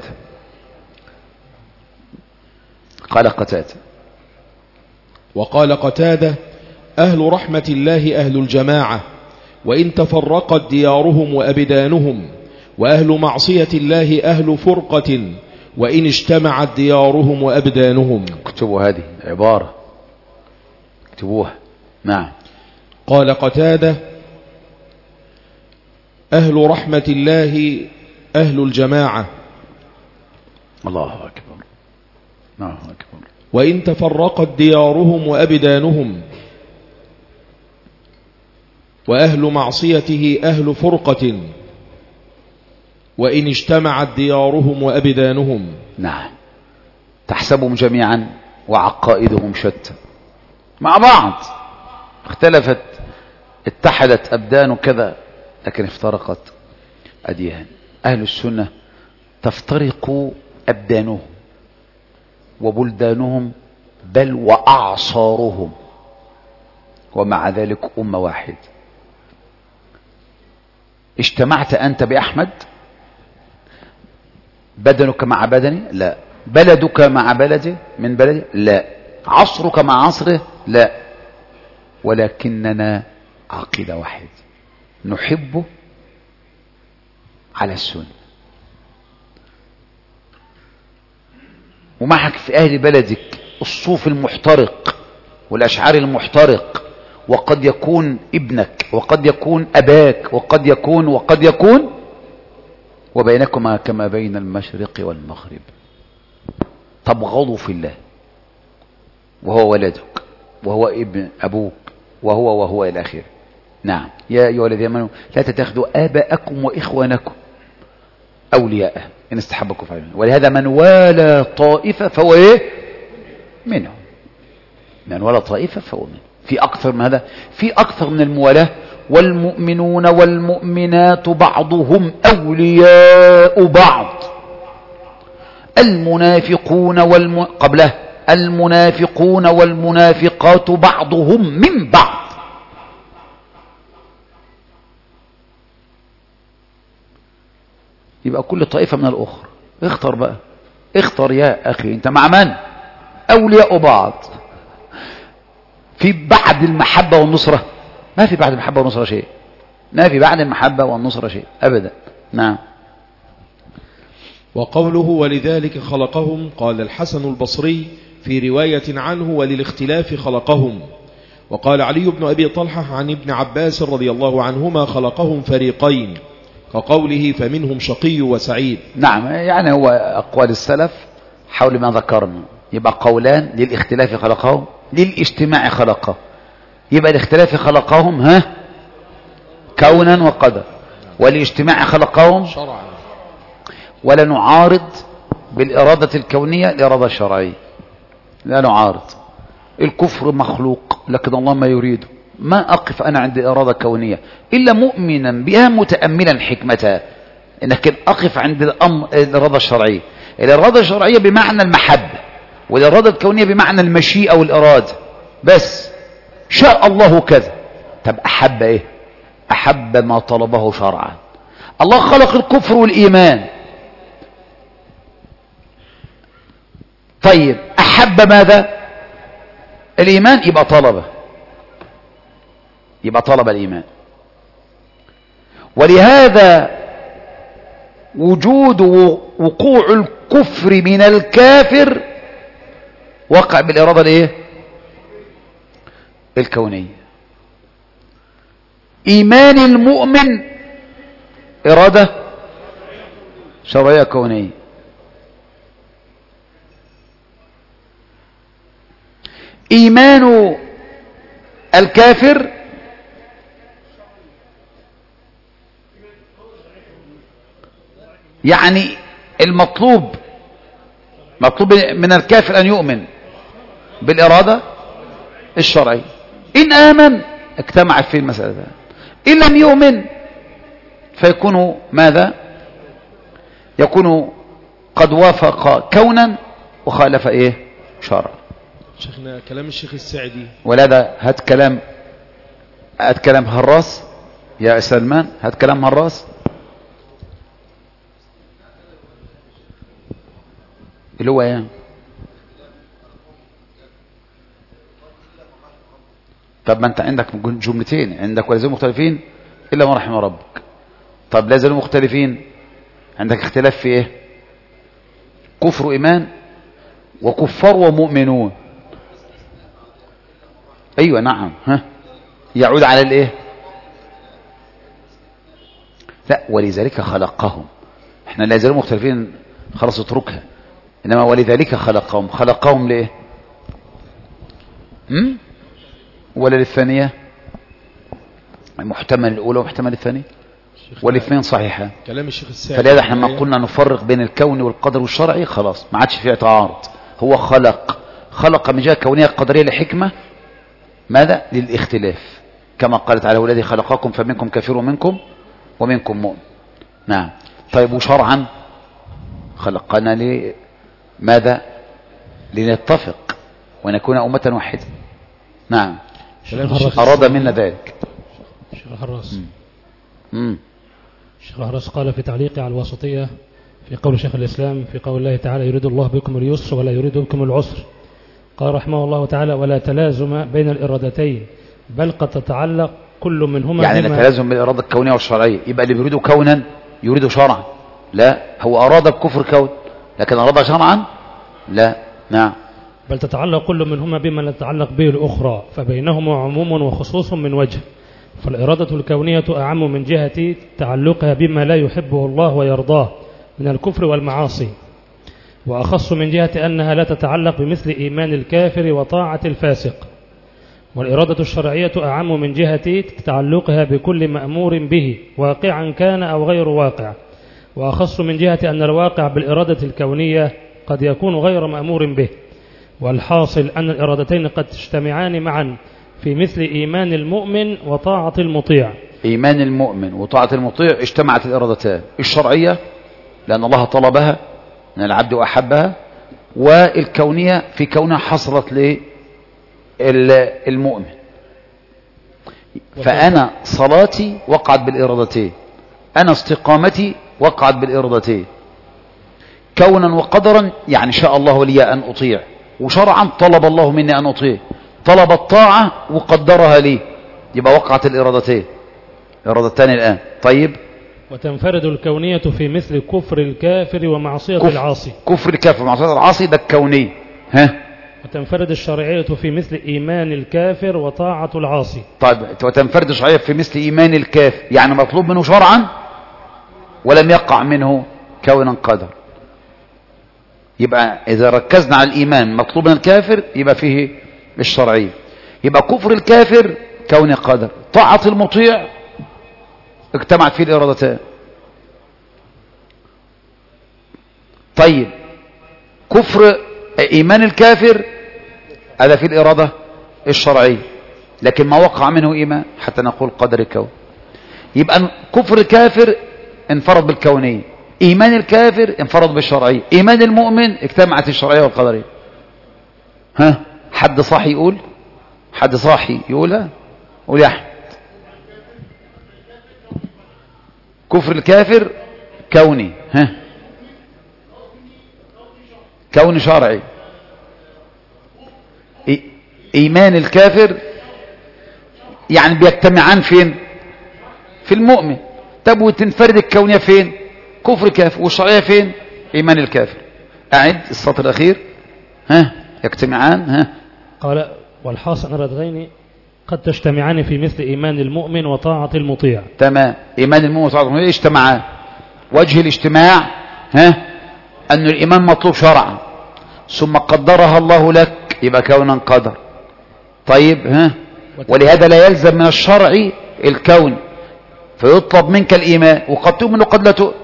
قتادة وقال قتادة: أهل رحمة الله أهل الجماعة، وإن تفرقت ديارهم وأبدانهم، وأهل معصية الله أهل فرقة، وإن اجتمعت ديارهم وأبدانهم. اكتبوا هذه عبارة، اكتبوها. نعم. قال قتادة: أهل رحمة الله أهل الجماعة. الله أكبر، الله أكبر. وإن تفرقت ديارهم وأبدانهم، وأهل معصيته أهل فرقة، وإن اجتمعت ديارهم وأبدانهم. نعم. تحسبهم جميعا وعقائدهم شتى مع بعض، اختلفت، اتحدت أبدان كذا، لكن افترقت أديان. أهل السنة تفترق أبدانهم وبلدانهم بل وأعصارهم، ومع ذلك أمة واحد. اجتمعت أنت بأحمد بدنك مع بدني؟ لا، بلدك مع بلده من بلده لا، عصرك مع عصره لا، ولكننا عقيدة واحد نحبه على السنة. ومعك في أهل بلدك الصوف المحترق والأشعار المحترق، وقد يكون ابنك وقد يكون أباك وقد يكون وبينكما كما بين المشرق والمغرب. تبغضوا في الله وهو ولدك وهو ابن أبوك وهو إلى آخره. نعم يا أيها الذين آمنوا لا تتخذوا آباءكم وإخوانكم أولياء إن استحبوا الكفر، ولهذا من والى طائفة فهو إيه منهم، من والى طائفة فهو منهم. في أكثر من هذا، في أكثر من الموالاة. والمؤمنون والمؤمنات بعضهم أولياء بعض، المنافقون قبله المنافقون والمنافقات بعضهم من بعض. يبقى كل طائفة من الأخرى. اختر بقى، اختر يا أخي، أنت مع من؟ أولياء بعض. في بعد المحبة والنصرة؟ ما في بعد المحبة والنصرة شيء، ما في بعد المحبة والنصرة شيء أبدا. نعم. وقوله ولذلك خلقهم، قال الحسن البصري في رواية عنه وللاختلاف خلقهم. وقال علي بن أبي طلحة عن ابن عباس رضي الله عنهما خلقهم فريقين، كقوله فمنهم شقي وسعيد. نعم، يعني هو أقوال السلف حول ما ذكرنا. يبقى قولان، للاختلاف خلقهم، للاجتماع خلقه. يبقى الاختلاف خلقهم كونا وقدر، والاجتماع خلقهم شرعا. ولا نعارض بالإرادة الكونية الإرادة الشرعية، لا نعارض. الكفر مخلوق لكن الله ما يريده، ما أقف أنا عند إرادة كونية إلا مؤمنا بها متأملا حكمتها، لكن أقف عند الإرادة الشرعية. الإرادة الشرعية بمعنى المحبة، والإرادة الكونية بمعنى المشيئة والإرادة. بس شاء الله كذا. طب أحب إيه؟ أحب ما طلبه شرعا. الله خلق الكفر والإيمان، طيب أحب ماذا؟ الإيمان، يبقى طلب الإيمان. ولهذا وجود وقوع الكفر من الكافر وقع بالإرادة الإيه؟ الكونية. إيمان المؤمن إرادة شرعية كونية. إيمان الكافر يعني المطلوب من الكافر أن يؤمن بالإرادة الشرعية. إن آمن اجتمعت فيه المسألة، إن لم يؤمن فيكون ماذا؟ يكون قد وافق كونا وخالف إيه؟ شرع. شيخنا كلام الشيخ السعدي، ولهذا هات كلام هراس يا سلمان، هات كلام هراس اللي هو ايه؟ طب ما انت عندك جملتين، عندك ولا زالوا مختلفين الا ما رحم ربك. طب لا زالوا مختلفين، عندك اختلاف في ايه؟ كفر وايمان وكفار ومؤمنون. ايوه نعم، يعود على الايه؟ لا، ولذلك خلقهم. احنا لا زالوا مختلفين خلاص اتركها، انما ولذلك خلقهم ليه؟ ولا للثانية؟ محتمل الأولى ومحتمل الثانية، والاثنين صحيحة. كلام الشيخ السعدي. فلذا احنا ما قلنا نفرق بين الكون والقدر والشرعي، خلاص ما عادش فيه تعارض. هو خلق من جهة كونية قدرية لحكمة، ماذا؟ للاختلاف، كما قال تعالى والذي خلقكم فمنكم كافر ومنكم مؤمن. نعم. طيب وشرعا خلقنا ماذا؟ لنتفق ونكون أمة واحدة. نعم، أراد منا ذلك. شيخ الحراس، شيخ الحراس قال في تعليقه على الوسطية في قول شيخ الإسلام في قول الله تعالى يريد الله بكم اليسر ولا يريد بكم العسر. قال رحمه الله تعالى ولا تلازم بين الإرادتين بل قد تتعلق كل منهما يعني لا تلازم بين الإرادة الكونية والشرعية. يبقى اللي بيريده كونا يريده شرعا؟ لا، هو أراد بكفر كون، لكن أراد شرعا؟ لا. نعم. بل تتعلق كل منهما بما لا تتعلق به الأخرى فبينهما عموم وخصوص من وجه. فالإرادة الكونية أعم من جهة تعلقها بما لا يحبه الله ويرضاه من الكفر والمعاصي، وأخص من جهة أنها لا تتعلق بمثل إيمان الكافر وطاعة الفاسق. والإرادة الشرعية أعم من جهة تعلقها بكل مأمور به واقعا كان أو غير واقع، وأخص من جهة أن الواقع بالإرادة الكونية قد يكون غير مأمور به. والحاصل أن الإرادتين قد تجتمعان معا في مثل إيمان المؤمن وطاعة المطيع. إيمان المؤمن وطاعة المطيع اجتمعت الإرادتان الشرعية لأن الله طلبها من العبد وأحبها، والكونية في كونها حصلت للمؤمن. فأنا صلاتي وقعت بالإرادتين، أنا استقامتي وقعت بالإرادتين، كونا وقدرا يعني شاء الله لي أن أطيع، وشرعا طلب الله مني أن أطيع، طلب الطاعة وقدرها لي، يبقى وقعت الإرادتين الآن. طيب. وتنفرد الكونية في مثل كفر الكافر ومعصية العاصي. كفر الكافر ومعصية العاصي ده الكوني. وتنفرد الشرعية في مثل إيمان الكافر وطاعة العاصي. طيب، وتنفرد الشرعية في مثل إيمان الكافر يعني مطلوب منه شرعا ولم يقع منه كونا قدر. يبقى إذا ركزنا على الإيمان مطلوب من الكافر يبقى فيه الشرعية. يبقى كفر الكافر كون قدر، طاعة المطيع اجتمعت فيه الإرادتان. طيب، كفر إيمان الكافر هذا فيه الإرادة الشرعية لكن ما وقع منه إيمان حتى نقول قدر الكون. يبقى كفر الكافر انفرد بالكونية، إيمان الكافر انفرد بالشرعية، إيمان المؤمن اجتمعت الشرعية والقدرية. حد صاحي يقول؟ حد صاحي يقولها؟ قول يا أحمد. كفر الكافر كوني، كوني شرعي. إيمان الكافر يعني بيجتمعان فين؟ في المؤمن. طب وتنفرد الكونية فين؟ كفر الكافر. والشرعية فين؟ إيمان الكافر. أعد السطر الأخير. يجتمعان. قال والحاصل أن الإرادتين قد تجتمعان في مثل إيمان المؤمن وطاعة المطيع. تمام. إيمان المؤمن وطاعة المطيع اجتمعان. وجه الاجتماع أن الإيمان مطلوب شرعا ثم قدرها الله لك يبقى كونا قدر. طيب ولهذا لا يلزم من الشرع الكون فيطلب منك الإيمان وقد تؤمن وقد لا تؤمن.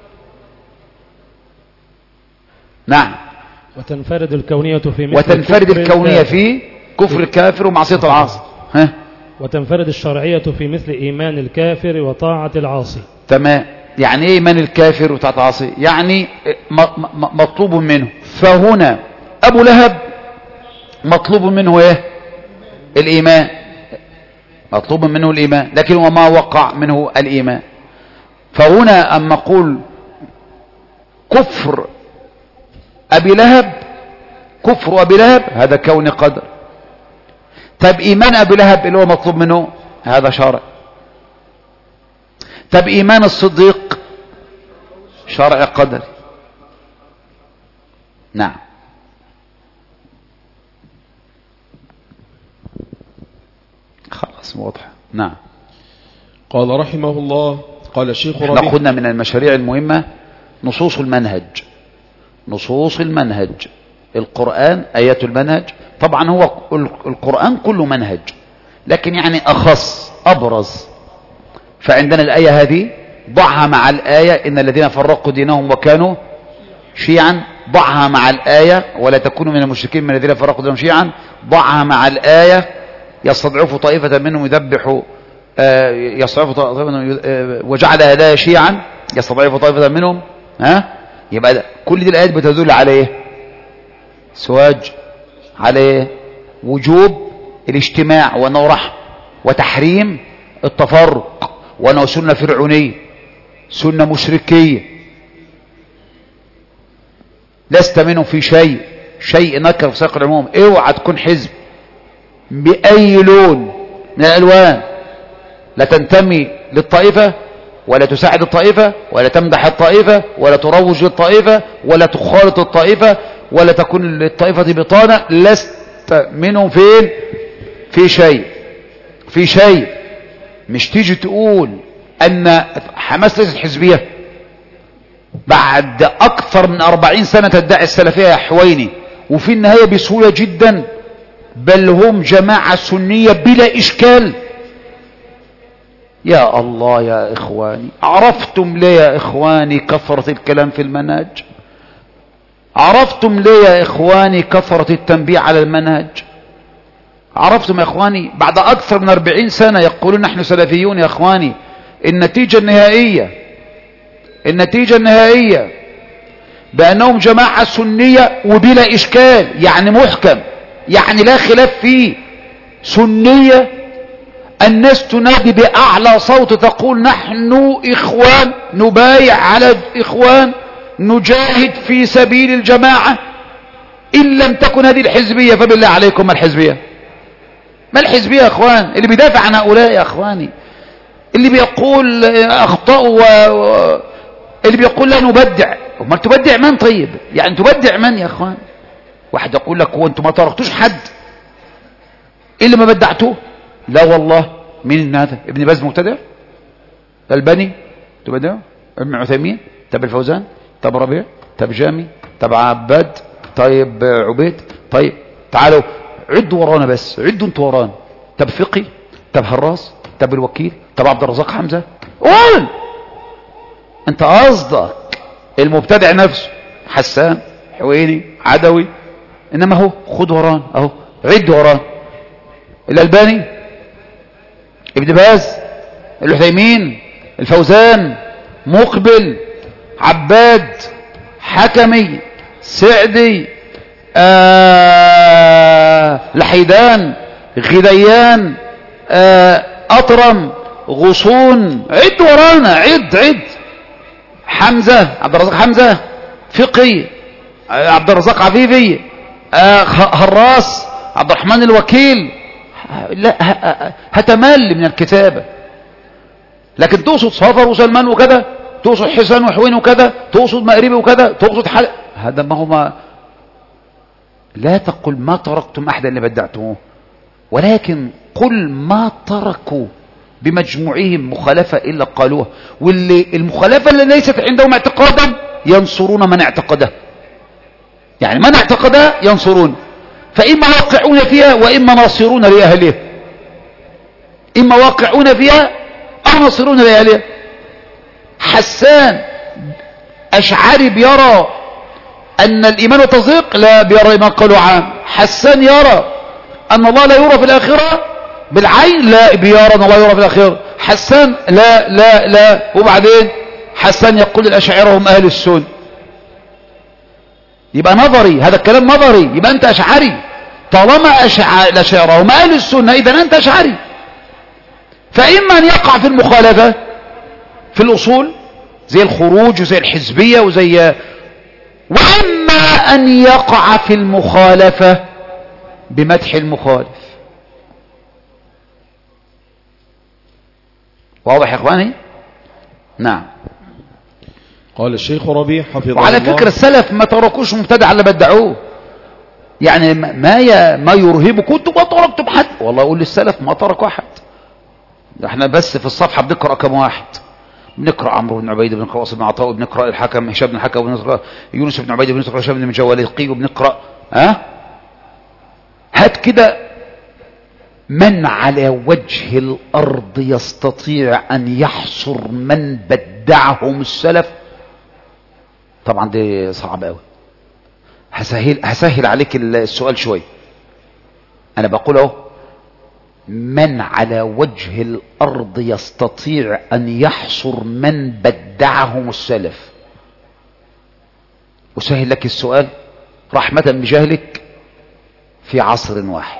نعم. وتنفرد الكونية في مثل وتنفرد الكونية في كفر الكافر ومعصية العاصي. وتنفرد الشرعية في مثل إيمان الكافر وطاعة العاصي. تمام. يعني ايه إيمان الكافر وطاعة العاصي؟ يعني مطلوب منه. فهنا أبو لهب مطلوب منه ايه؟ الإيمان، مطلوب منه الإيمان لكن وما وقع منه الإيمان. فهنا أما نقول كفر أبي لهب، كفر أبي لهب هذا كون قدر. طب إيمان أبي لهب اللي هو مطلوب منه هذا شرع. طب إيمان الصديق شرع قدر. نعم. خلاص واضح. نعم. قال رحمه الله قال الشيخ ربيع. نأخذنا من المشاريع المهمة نصوص المنهج. نصوص المنهج القرآن آيات المنهج. طبعا هو القرآن كله منهج لكن يعني أخص أبرز. فعندنا الآية هذه ضعها مع الآية إن الذين فرقوا دينهم وكانوا شيعا. ضعها مع الآية ولا تكونوا من المشركين من الذين فرقوا دينهم شيعا. ضعها مع الآية يستضعف طائفة منهم يذبح يستضعف طائفة منهم وجعل هدايا شيعا يستضعف طائفة منهم. يبقى كل دي الآيات بتدل على ايه؟ سواج على وجوب الاجتماع وأنه رحم، وتحريم التفرق وأنه سنة فرعونية سنة مشركية. لست منهم في شيء، شيء نكر في سياق العموم. اوعى تكون حزب بأي لون من الألوان، لا تنتمي للطائفة ولا تساعد الطائفة ولا تمدح الطائفة ولا تروج للطائفة ولا تخالط الطائفة ولا تكون للطائفة بطانة. لست منهم فين؟ في شيء. في شيء. مش تيجي تقول أن حماس ليست حزبية بعد أكثر من 40 سنة تدعي السلفية يا حويني، وفي النهاية بسهولة جدا بل هم جماعة سنية بلا إشكال. يا الله يا إخواني، عرفتم ليه يا إخواني كثرة الكلام في المنهج؟ عرفتم ليه يا إخواني كثرة التنبيه على المنهج؟ عرفتم يا إخواني بعد أكثر من 40 سنة يقولون نحن سلفيون يا إخواني. النتيجة النهائية بأنهم جماعة سنية وبلا إشكال، يعني محكم، يعني لا خلاف فيه. سنية الناس تنادي بأعلى صوت تقول نحن إخوان، نبايع على إخوان، نجاهد في سبيل الجماعة. إن لم تكن هذه الحزبية فبالله عليكم ما الحزبية؟ ما الحزبية يا أخوان؟ اللي بيدافع عن هؤلاء يا أخواني، اللي بيقول أخطأوا اللي بيقول لا نبدع. وما تبدع من؟ طيب يعني تبدع من يا أخوان؟ واحد يقول لك هو أنتم ما تركتوش حد اللي ما بدعتوه؟ لا والله. مين هذا؟ ابن باز مبتدع؟ البني تبدع؟ ابن عثيمين؟ طب الفوزان؟ طب ربيع؟ طب جامي؟ طب عباد؟ طيب عبيد؟ طيب تعالوا عدوا ورانا، بس عدوا انتوا ورانا. طب فقي؟ طب هراس؟ طب الوكيل؟ طب عبد الرزاق حمزة؟ قول انت قصدك المبتدع نفسه حسان، حويني، عدوي، انما هو خد ورانا اهو، عد ورانا. الألباني، ابن باز، العثيمين، الفوزان، مقبل، عباد، حكمي، سعدي، لحيدان، غديان، أطرم، غصون. عد ورانا، عد. حمزة، عبد الرزاق حمزة، فقي، عبد الرزاق عفيفي، هراس، عبد الرحمن الوكيل. لا هتمل من الكتابة. لكن تقصد صفر وسلمان وكذا، تقصد حسان وحوين وكذا، تقصد مأربي وكذا، تقصد حلق، هذا ما هو. لا تقل ما تركتم أحدا اللي بدعتموه، ولكن قل ما تركوا بمجموعهم مخالفة إلا قالوها. واللي المخالفة اللي ليست عندهم اعتقادا ينصرون من اعتقده، يعني من اعتقده ينصرون، فإما واقعون فيها وإما ناصرون لأهلها، إما واقعون فيها أو ناصرون لأهلها. حسان أشعري بيرى أن الإيمان تصديق، لا بيرى إيمان قالوا عام. حسان يرى أن الله لا يرى في الآخرة بالعين، لا بيرى أن الله يرى في الآخرة. حسان لا. وبعدين حسان يقول الأشاعرة هم أهل السنة. يبقى نظري، هذا الكلام نظري، يبقى أنت أشعري. طالما الأشاعرة هم أهل السنة إذن أنت أشعري. فإما أن يقع في المخالفة في الأصول زي الخروج وزي الحزبية وإما أن يقع في المخالفة بمدح المخالف. واضح يا إخواني؟ نعم. قال الشيخ ربيع حفظه الله. وعلى فكرة السلف ما تركوش مبتدع اللي بدعوه، يعني ما يرهبكم انتم ما تركتم حد. والله اقول للسلف ما تركوا احد. احنا بس في الصفحة بنقرأ كم واحد، بنقرأ عمرو بن عبيد، بنقرأ واصل بن عطاء، بنقرأ الحكم هشام بن الحكم، وبنقرأ يونس بن عبيد، بنقرأ هشام بن جوالقي، وبنقرأ هات كده من على وجه الأرض يستطيع أن يحصر من بدعهم السلف. طبعا دي صعب قوي. هسهل عليك السؤال شوي. أنا بقول اهو من على وجه الأرض يستطيع أن يحصر من بدعهم السلف. أسهل لك السؤال رحمة بجهلك في عصر واحد،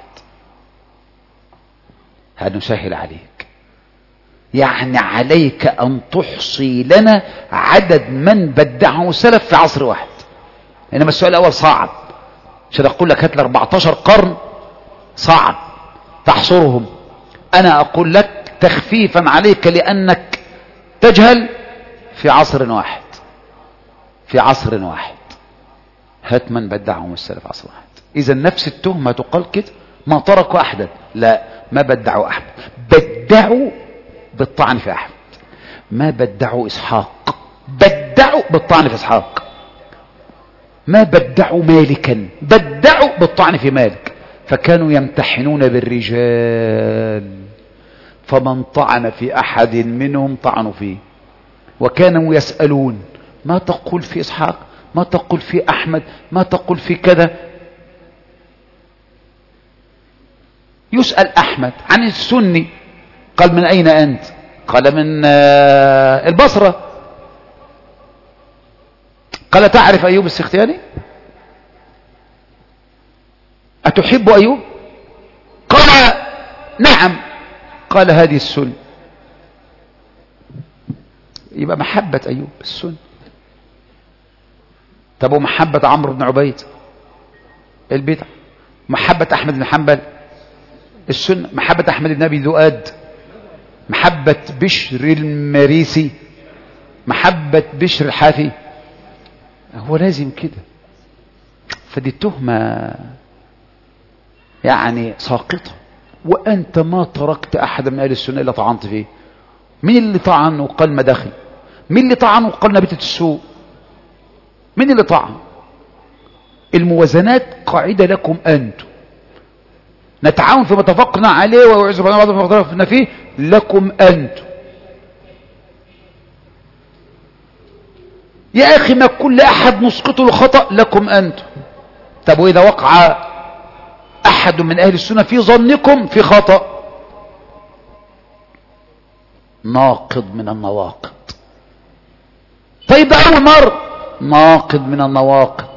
هنسهل عليك. يعني عليك أن تحصي لنا عدد من بدعهم السلف في عصر واحد. إنما السؤال الأول صعب، عشان أقول لك هات لي 14 قرن صعب تحصرهم. أنا أقول لك تخفيفا عليك لأنك تجهل في عصر واحد، في عصر واحد. هات من بدعهم السلف عصر واحد. إذا نفس التهمة تقال كده، ما تركوا أحدا، لا ما بدعوا أحمد، بدعوا بالطعن في أحمد. ما بدعوا إسحاق، بدعوا بالطعن في إسحاق. ما بدعوا مالكا، بدعوا بالطعن في مالك. فكانوا يمتحنون بالرجال، فمن طعن في أحد منهم طعنوا فيه. وكانوا يسألون ما تقول في إسحاق، ما تقول في أحمد، ما تقول في كذا. يسأل أحمد عن السني، قال من أين أنت؟ قال من البصرة. قال تعرف أيوب السختياني؟ أتحب أيوب؟ قال نعم. قال هذه السنة. يبقى محبة أيوب السنة. طب ومحبة عمرو بن عبيد البدع. محبة أحمد بن حنبل السنة. محبة أحمد بن أبي ذؤاد، محبة بشر المريسي، محبة بشر الحافي. هو لازم كده. فدي التهمة يعني ساقطة. وأنت ما تركت أحد من أهل السنة إلا طعنت فيه. مين اللي طعن وقال مداخل؟ مين اللي طعن وقال نبتة السوء؟ مين اللي طعن؟ الموازنات قاعدة لكم أنتم، نتعاون فيما اتفقنا عليه ويعز بنا بعض ما اختلفنا فيه لكم أنتم. يا أخي ما كل أحد نسقطه الخطأ لكم أنتم. طب وإذا وقع أحد من أهل السنة في ظنكم في خطأ، ناقض من النواقض. طيب ده أول مرة، ناقض من النواقض.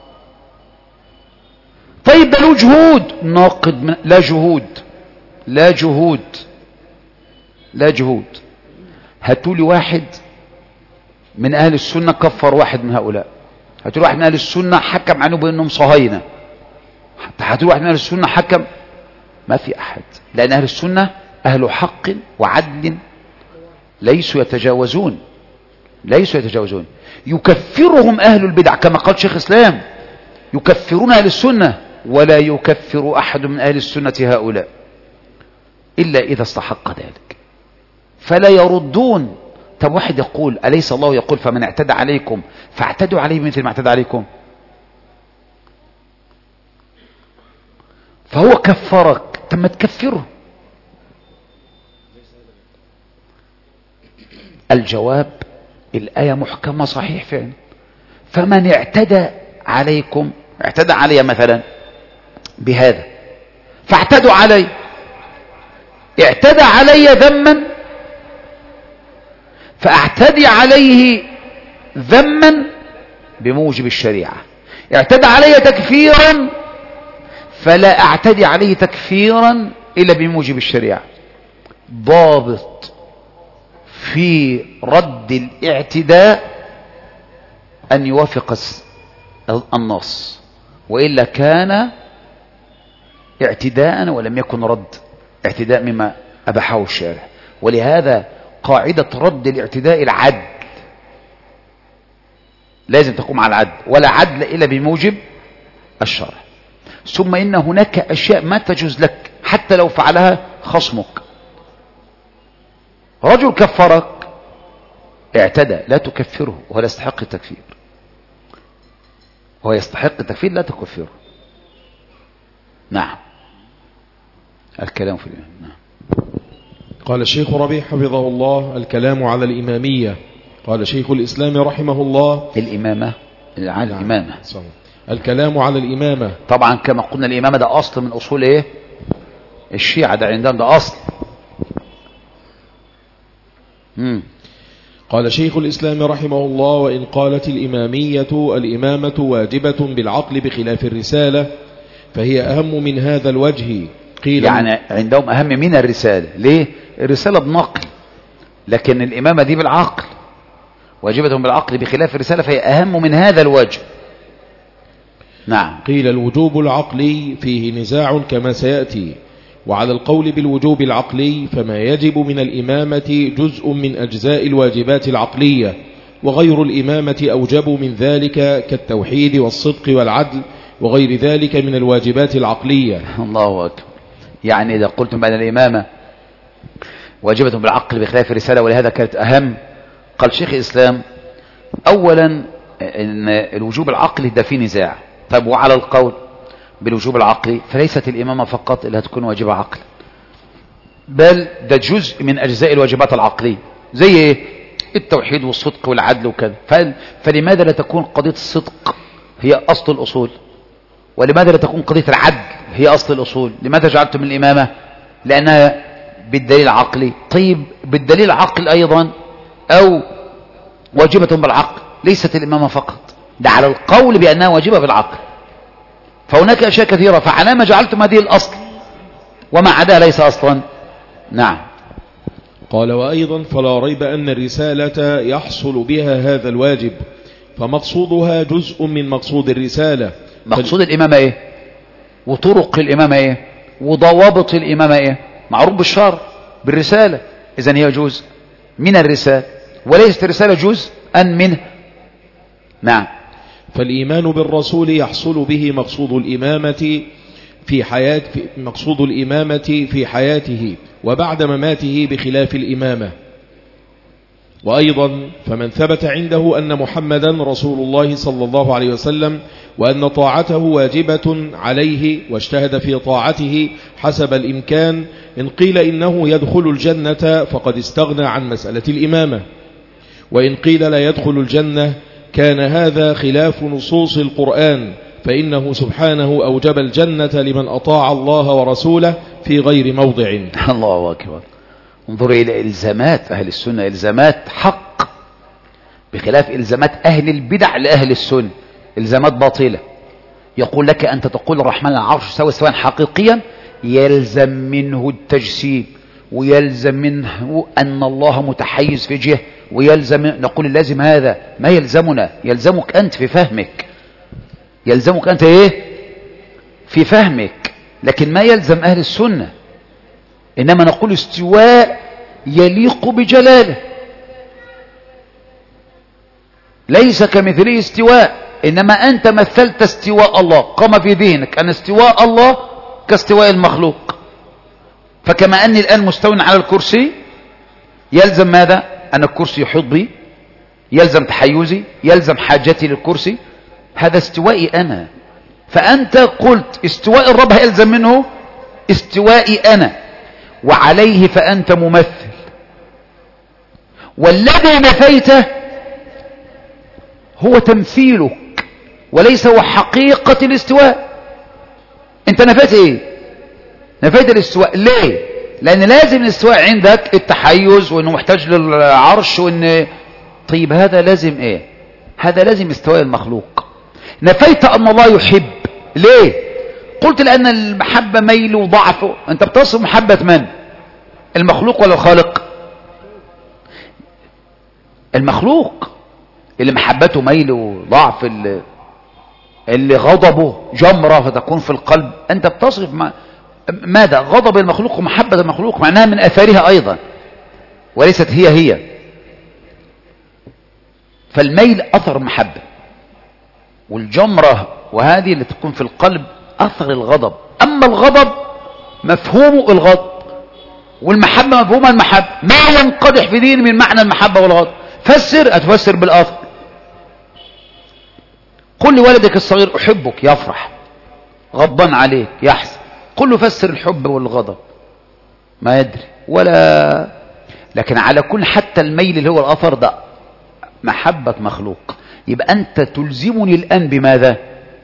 طيب ده له جهود، ناقض من لا جهود، لا جهود، لا جهود. هاتولي واحد من أهل السنة كفر واحد من هؤلاء. هاتولي واحد من أهل السنة حكم عنه بأنهم صهاينة. هاتولي واحد من أهل السنة حكم. ما في أحد، لأن أهل السنة أهل حق وعدل، ليسوا يتجاوزون، ليسوا يتجاوزون. يكفرهم أهل البدع كما قال شيخ الإسلام، يكفرون أهل السنة ولا يكفر أحد من أهل السنة هؤلاء إلا إذا استحق ذلك، فلا يردون. طب واحد يقول أليس الله يقول فمن اعتدى عليكم فاعتدوا عليه مثل ما اعتدى عليكم؟ فهو كفرك، طب ما تكفره. الجواب الآية محكمة صحيح فعلا. فمن اعتدى عليكم، اعتدى علي مثلا بهذا فاعتدوا علي، اعتدى علي ذما فاعتدي عليه ذما بموجب الشريعة. اعتدى علي تكفيرا فلا اعتدي عليه تكفيرا إلا بموجب الشريعة. ضابط في رد الاعتداء أن يوافق النص، وإلا كان اعتداء ولم يكن رد اعتداء مما أباحه الشارع. ولهذا قاعدة رد الاعتداء العدل، لازم تقوم على العدل، ولا عدل إلا بموجب الشرع. ثم إن هناك أشياء ما تجوز لك حتى لو فعلها خصمك. رجل كفرك اعتدى، لا تكفره ولا يستحق التكفير. هو يستحق التكفير لا تكفره. نعم الكلام في الإمام. نعم. قال الشيخ ربيع حفظه الله: الكلام على الإمامية. قال شيخ الإسلام رحمه الله: الإمامة، على الإمامة. الكلام على الإمامة. طبعا كما قلنا الإمامة ده أصل من أصول إيه؟ الشيعة، ده عندهم ده أصل. قال شيخ الإسلام رحمه الله: وإن قالت الإمامة واجبة بالعقل بخلاف الرسالة فهي أهم من هذا الوجه. قيل يعني عندهم أهم من الرسالة. ليه؟ الرسالة بنقل، لكن الإمامة دي بالعقل، واجبة بالعقل بخلاف الرسالة فهي أهم من هذا الوجه. نعم. قيل الوجوب العقلي فيه نزاع كما سيأتي، وعلى القول بالوجوب العقلي فما يجب من الإمامة جزء من أجزاء الواجبات العقلية، وغير الإمامة أوجب من ذلك كالتوحيد والصدق والعدل وغير ذلك من الواجبات العقلية. الله أكبر. يعني إذا قلتم بأن الإمامة واجبة بالعقل بخلاف الرسالة ولهذا كانت أهم، قال شيخ الإسلام أولا إن الوجوب العقلي ده فيه نزاع. طيب وعلى القول بالوجوب العقلي فليست الإمامة فقط اللي هتكون واجبة عقل، بل ده جزء من أجزاء الواجبات العقلية. زي إيه؟ التوحيد والصدق والعدل وكذا. فلماذا لا تكون قضية الصدق هي أصل الأصول؟ ولماذا لا تكون قضية العدل هي أصل الأصول؟ لماذا جعلتم الإمامة؟ لأنها بالدليل العقلي. طيب بالدليل العقل أيضا أو واجبة بالعقل، ليست الإمامة فقط، ده على القول بأنها واجبة بالعقل. فهناك أشياء كثيرة، فعلى ما جعلتم هذه الأصل وما عداها ليس أصلا. نعم. قال وأيضا فلا ريب أن الرسالة يحصل بها هذا الواجب، فمقصودها جزء من مقصود الرسالة. مقصود الإمامة إيه؟ وطرق الإمامة إيه؟ وضوابط الإمامة إيه؟ معروف بالشرع بالرسالة، إذن هي جزء من الرسالة وليست الرسالة جزءا منه. نعم. فالإيمان بالرسول يحصل به مقصود الإمامة في حياته وبعد مماته بخلاف الإمامة. وأيضا فمن ثبت عنده أن محمدا رسول الله صلى الله عليه وسلم وأن طاعته واجبة عليه واجتهد في طاعته حسب الإمكان، إن قيل إنه يدخل الجنة فقد استغنى عن مسألة الإمامة، وإن قيل لا يدخل الجنة كان هذا خلاف نصوص القرآن، فإنه سبحانه أوجب الجنة لمن أطاع الله ورسوله في غير موضع. الله أكبر. انظروا إلى إلزامات أهل السنة، إلزامات حق بخلاف إلزامات أهل البدع لأهل السنة، إلزامات باطلة. يقول لك أنت تقول الرحمن على العرش سواء حقيقيا، يلزم منه التجسيم، ويلزم منه أن الله متحيز في جهة، ويلزم. نقول لازم هذا ما يلزمنا، يلزمك أنت في فهمك، يلزمك أنت إيه في فهمك، لكن ما يلزم أهل السنة. إنما نقول استواء يليق بجلاله، ليس كمثله استواء، إنما أنت مثلت استواء الله، قام في ذهنك أن استواء الله كاستواء المخلوق. فكما أني الآن مستوٍ على الكرسي، يلزم ماذا؟ أن الكرسي يحيط بي، يلزم تحيزي، يلزم حاجتي للكرسي، هذا استوائي أنا. فأنت قلت استواء الرب يلزم منه استوائي أنا، وعليه فأنت ممثل، والذي نفيته هو تمثيلك وليس هو حقيقة الاستواء. انت نفيت ايه؟ نفيت الاستواء. ليه؟ لأن لازم الاستواء عندك التحيز، وانه محتاج للعرش، وان طيب هذا لازم ايه؟ هذا لازم استواء المخلوق. نفيت أن الله يحب. ليه؟ قلت لأن المحبة ميل وضعف. أنت بتصف محبة من؟ المخلوق ولا الخالق؟ المخلوق اللي محبته ميل وضعف، اللي غضبه جمرة فتكون في القلب. أنت بتصف ماذا؟ غضب المخلوق ومحبة المخلوق، معناها من أثارها أيضا وليست هي. فالميل أثر محبة، والجمرة وهذه اللي تكون في القلب أثر الغضب. أما الغضب مفهوم الغضب، والمحبة مفهوم المحبة. ما ينقدح في دين من معنى المحبة والغضب. أتفسر بالأثر. قل لولدك الصغير أحبك يفرح، غضبان عليك يحزن. قل له فسر الحب والغضب، ما يدري ولا. لكن على كل حتى الميل اللي هو الأثر ده محبة مخلوق. يبقى أنت تلزمني الآن بماذا؟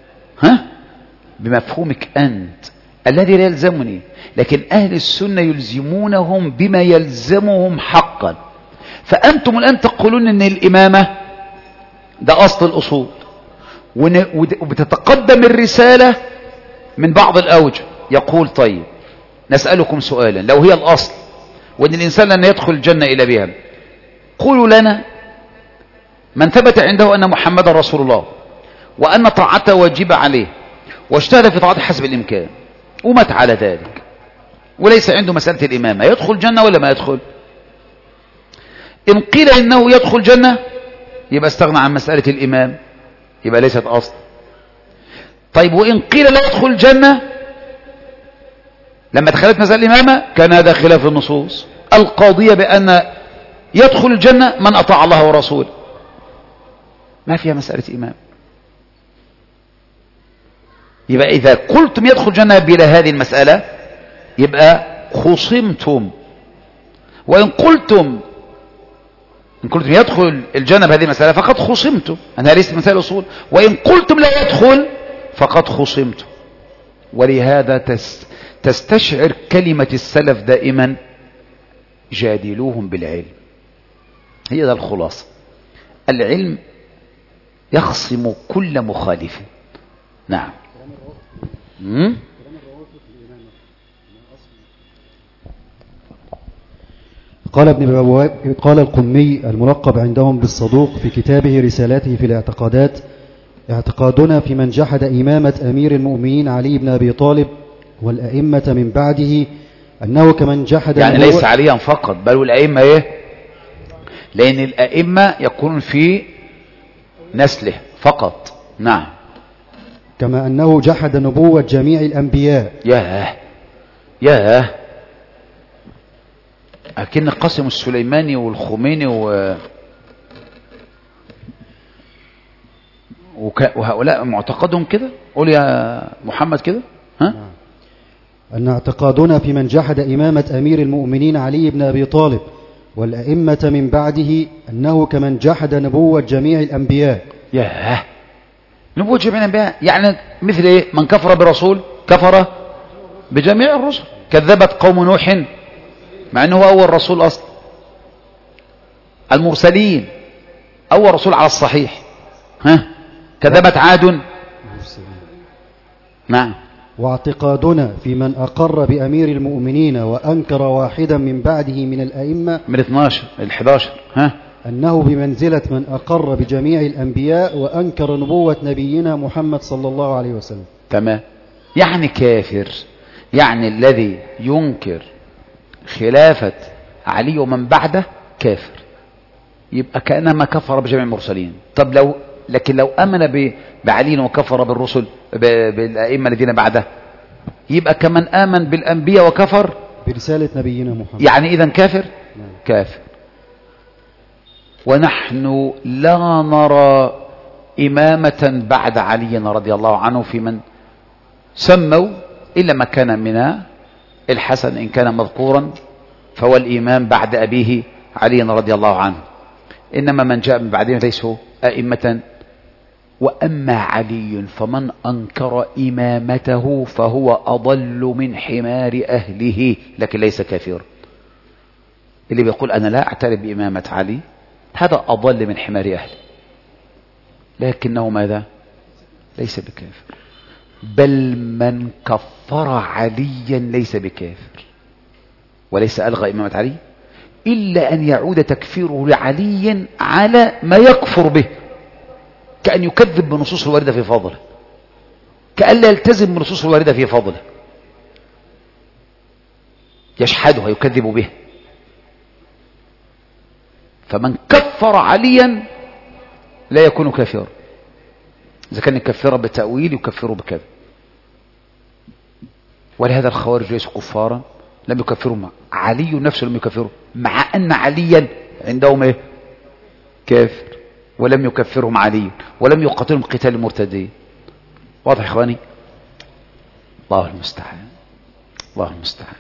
بمفهومك أنت الذي لا يلزمني. لكن أهل السنة يلزمونهم بما يلزمهم حقا. فأنتم الآن تقولون أن الإمامة ده أصل الأصول، وبتتقدم الرسالة من بعض الأوجه. يقول طيب نسألكم سؤالا، لو هي الأصل وأن الإنسان لن يدخل الجنة إلا بها، قولوا لنا من ثبت عنده أن محمد رسول الله وأن طاعته واجبة عليه، واجتهد في طاعته حسب الإمكان ومات على ذلك، وليس عنده مسألة الإمامة، يدخل الجنة ولا ما يدخل؟ إن قيل إنه يدخل الجنة يبقى استغنى عن مسألة الإمام، يبقى ليست أصل. طيب وإن قيل لا يدخل الجنة لما دخلت مسألة الإمامة كان هذا خلاف النصوص القاضية بأن يدخل الجنة من أطاع الله ورسوله، ما فيها مسألة إمام. يبقى إذا قلتم يدخل الجنة بلا هذه المسألة يبقى خصمتم، وإن قلتم يدخل الجنة بهذه المسألة فقد خصمتم، أنها ليست مسألة أصول، وإن قلتم لا يدخل فقد خصمتم. ولهذا تستشعر كلمة السلف دائما جادلوهم بالعلم، هي ده الخلاصة. العلم يخصم كل مخالف. نعم. قال القمي الملقب عندهم بالصدوق في كتابه رسالته في الاعتقادات: اعتقادنا في من جحد إمامة أمير المؤمنين علي بن أبي طالب والأئمة من بعده أنه كمن جحد، يعني ليس عليا فقط بل الأئمة إيه؟ لأن الأئمة يكون في نسله فقط. نعم. كما أنه جحد نبوة جميع الأنبياء. ياه أكن قاسم السليماني والخميني وهؤلاء معتقدهم كده. قول يا محمد كده. ها؟ أن اعتقادنا في من جحد إمامة أمير المؤمنين علي بن أبي طالب والأئمة من بعده أنه كمن جحد نبوة جميع الأنبياء. ياه، نبوة جميع الأنبياء يعني مثل إيه؟ من كفر برسول كفر بجميع الرسل. كذبت قوم نوح مع أنه أول رسول أصلا. المرسلين أول رسول على الصحيح. ها؟ كذبت عاد. نعم. واعتقادنا في من أقر بأمير المؤمنين وأنكر واحدا من بعده من الأئمة من 12 ال 11 ها؟ أنه بمنزلة من أقر بجميع الأنبياء وأنكر نبوة نبينا محمد صلى الله عليه وسلم. تمام. يعني كافر، يعني الذي ينكر خلافة علي ومن بعده كافر، يبقى كأنما كفر بجميع المرسلين. طب لكن لو أمن بعلي وكفر بالرسل بالأئمة الذين بعده يبقى كمن آمن بالأنبياء وكفر برسالة نبينا محمد، يعني إذن كافر. كافر. ونحن لا نرى إمامة بعد علي رضي الله عنه في من سموا إلا ما كان من الحسن إن كان مذكورا فهو الإمام بعد أبيه علي رضي الله عنه، إنما من جاء من بعدهم ليسوا أئمة. وأما علي فمن أنكر إمامته فهو أضل من حمار أهله، لكن ليس كافر. اللي بيقول أنا لا أعترف بإمامة علي هذا أضل من حمار أهله، لكنه ماذا؟ ليس بكافر. بل من كفر عليا ليس بكافر، وليس ألغى إمامة علي إلا أن يعود تكفيره لعلي على ما يكفر به، كأن يكذب بنصوص الواردة في فضله، كأن لا يلتزم بنصوص الواردة في فضله، يشحدها يكذب به. فمن كفر عليا لا يكون كافرا، إذا كان يكفر بالتأويل يكفر بكذا. ولهذا الخوارج ليسوا كفارا، لم يكفروا علي نفسه، لم يكفروا مع أن عليا عندهم إيه؟ كافر، ولم يكفرهم علي ولم يقاتلهم قتال المرتدين. واضح يا إخواني؟ الله المستعان، الله المستعان.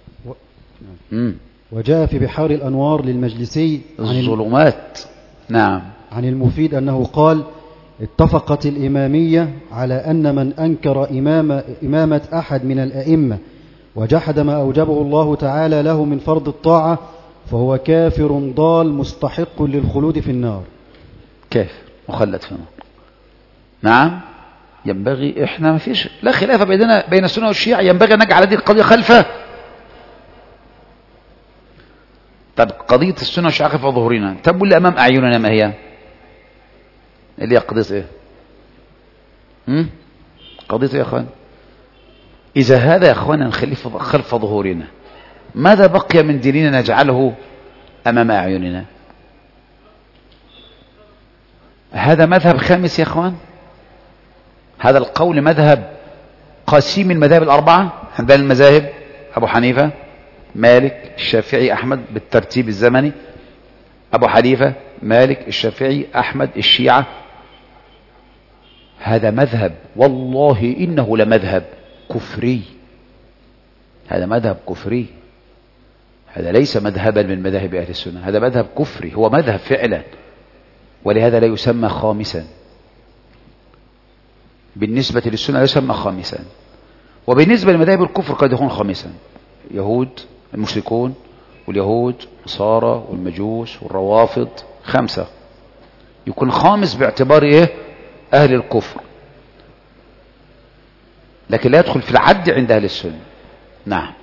وجاء في بحار الأنوار للمجلسي عن الظلمات. نعم. عن المفيد أنه قال: اتفقت الإمامية على أن من أنكر إمامة أحد من الأئمة وجحد ما أوجبه الله تعالى له من فرض الطاعة فهو كافر ضال مستحق للخلود في النار. كافر مخلد في النار. نعم. ينبغي إحنا ما فيش لا خلاف بيننا بين السنة والشيعة، ينبغي أن نجعل هذه القضية خلفه. طب قضية السنة والشيعة خلف ظهورنا، طب واللي أمام أعيننا ما هي؟ اللي هي قضية إيه؟ قضيته يا أخوان. إذا هذا يا أخوان خلف ظهورنا، ماذا بقي من ديننا نجعله أمام أعيننا؟ هذا مذهب خامس يا أخوان. هذا القول مذهب قسيم المذاهب الأربعة عند المذاهب: أبو حنيفة، مالك، الشافعي، أحمد بالترتيب الزمني. أبو حنيفة، مالك، الشافعي، أحمد، الشيعة. هذا مذهب والله إنه لمذهب كفري. هذا مذهب كفري، هذا ليس مذهبا من مذاهب أهل السنة، هذا مذهب كفري، هو مذهب فعلا، ولهذا لا يسمى خامسا. بالنسبة للسنة لا يسمى خامسا، وبالنسبة لمذاهب الكفر قد يكون خامسا. يهود المشركون واليهود والنصارى والمجوس والروافض 5، يكون خامس باعتبار ايه؟ أهل الكفر، لكن لا يدخل في العد عند أهل السنة. نعم.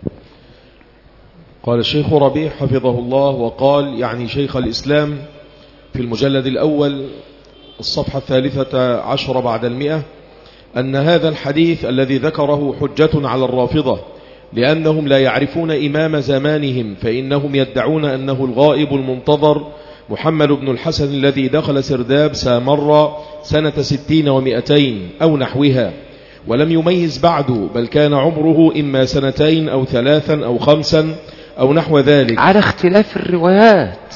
قال الشيخ ربيع حفظه الله وقال يعني شيخ الإسلام في المجلد الأول الصفحة 13 بعد 100 أن هذا الحديث الذي ذكره حجة على الرافضة، لأنهم لا يعرفون إمام زمانهم، فإنهم يدعون أنه الغائب المنتظر محمد بن الحسن الذي دخل سرداب سامر سنة 60 و200 أو نحوها، ولم يميز بعد، بل كان عمره إما 2 أو 3 أو 5 أو نحو ذلك، على اختلاف الروايات.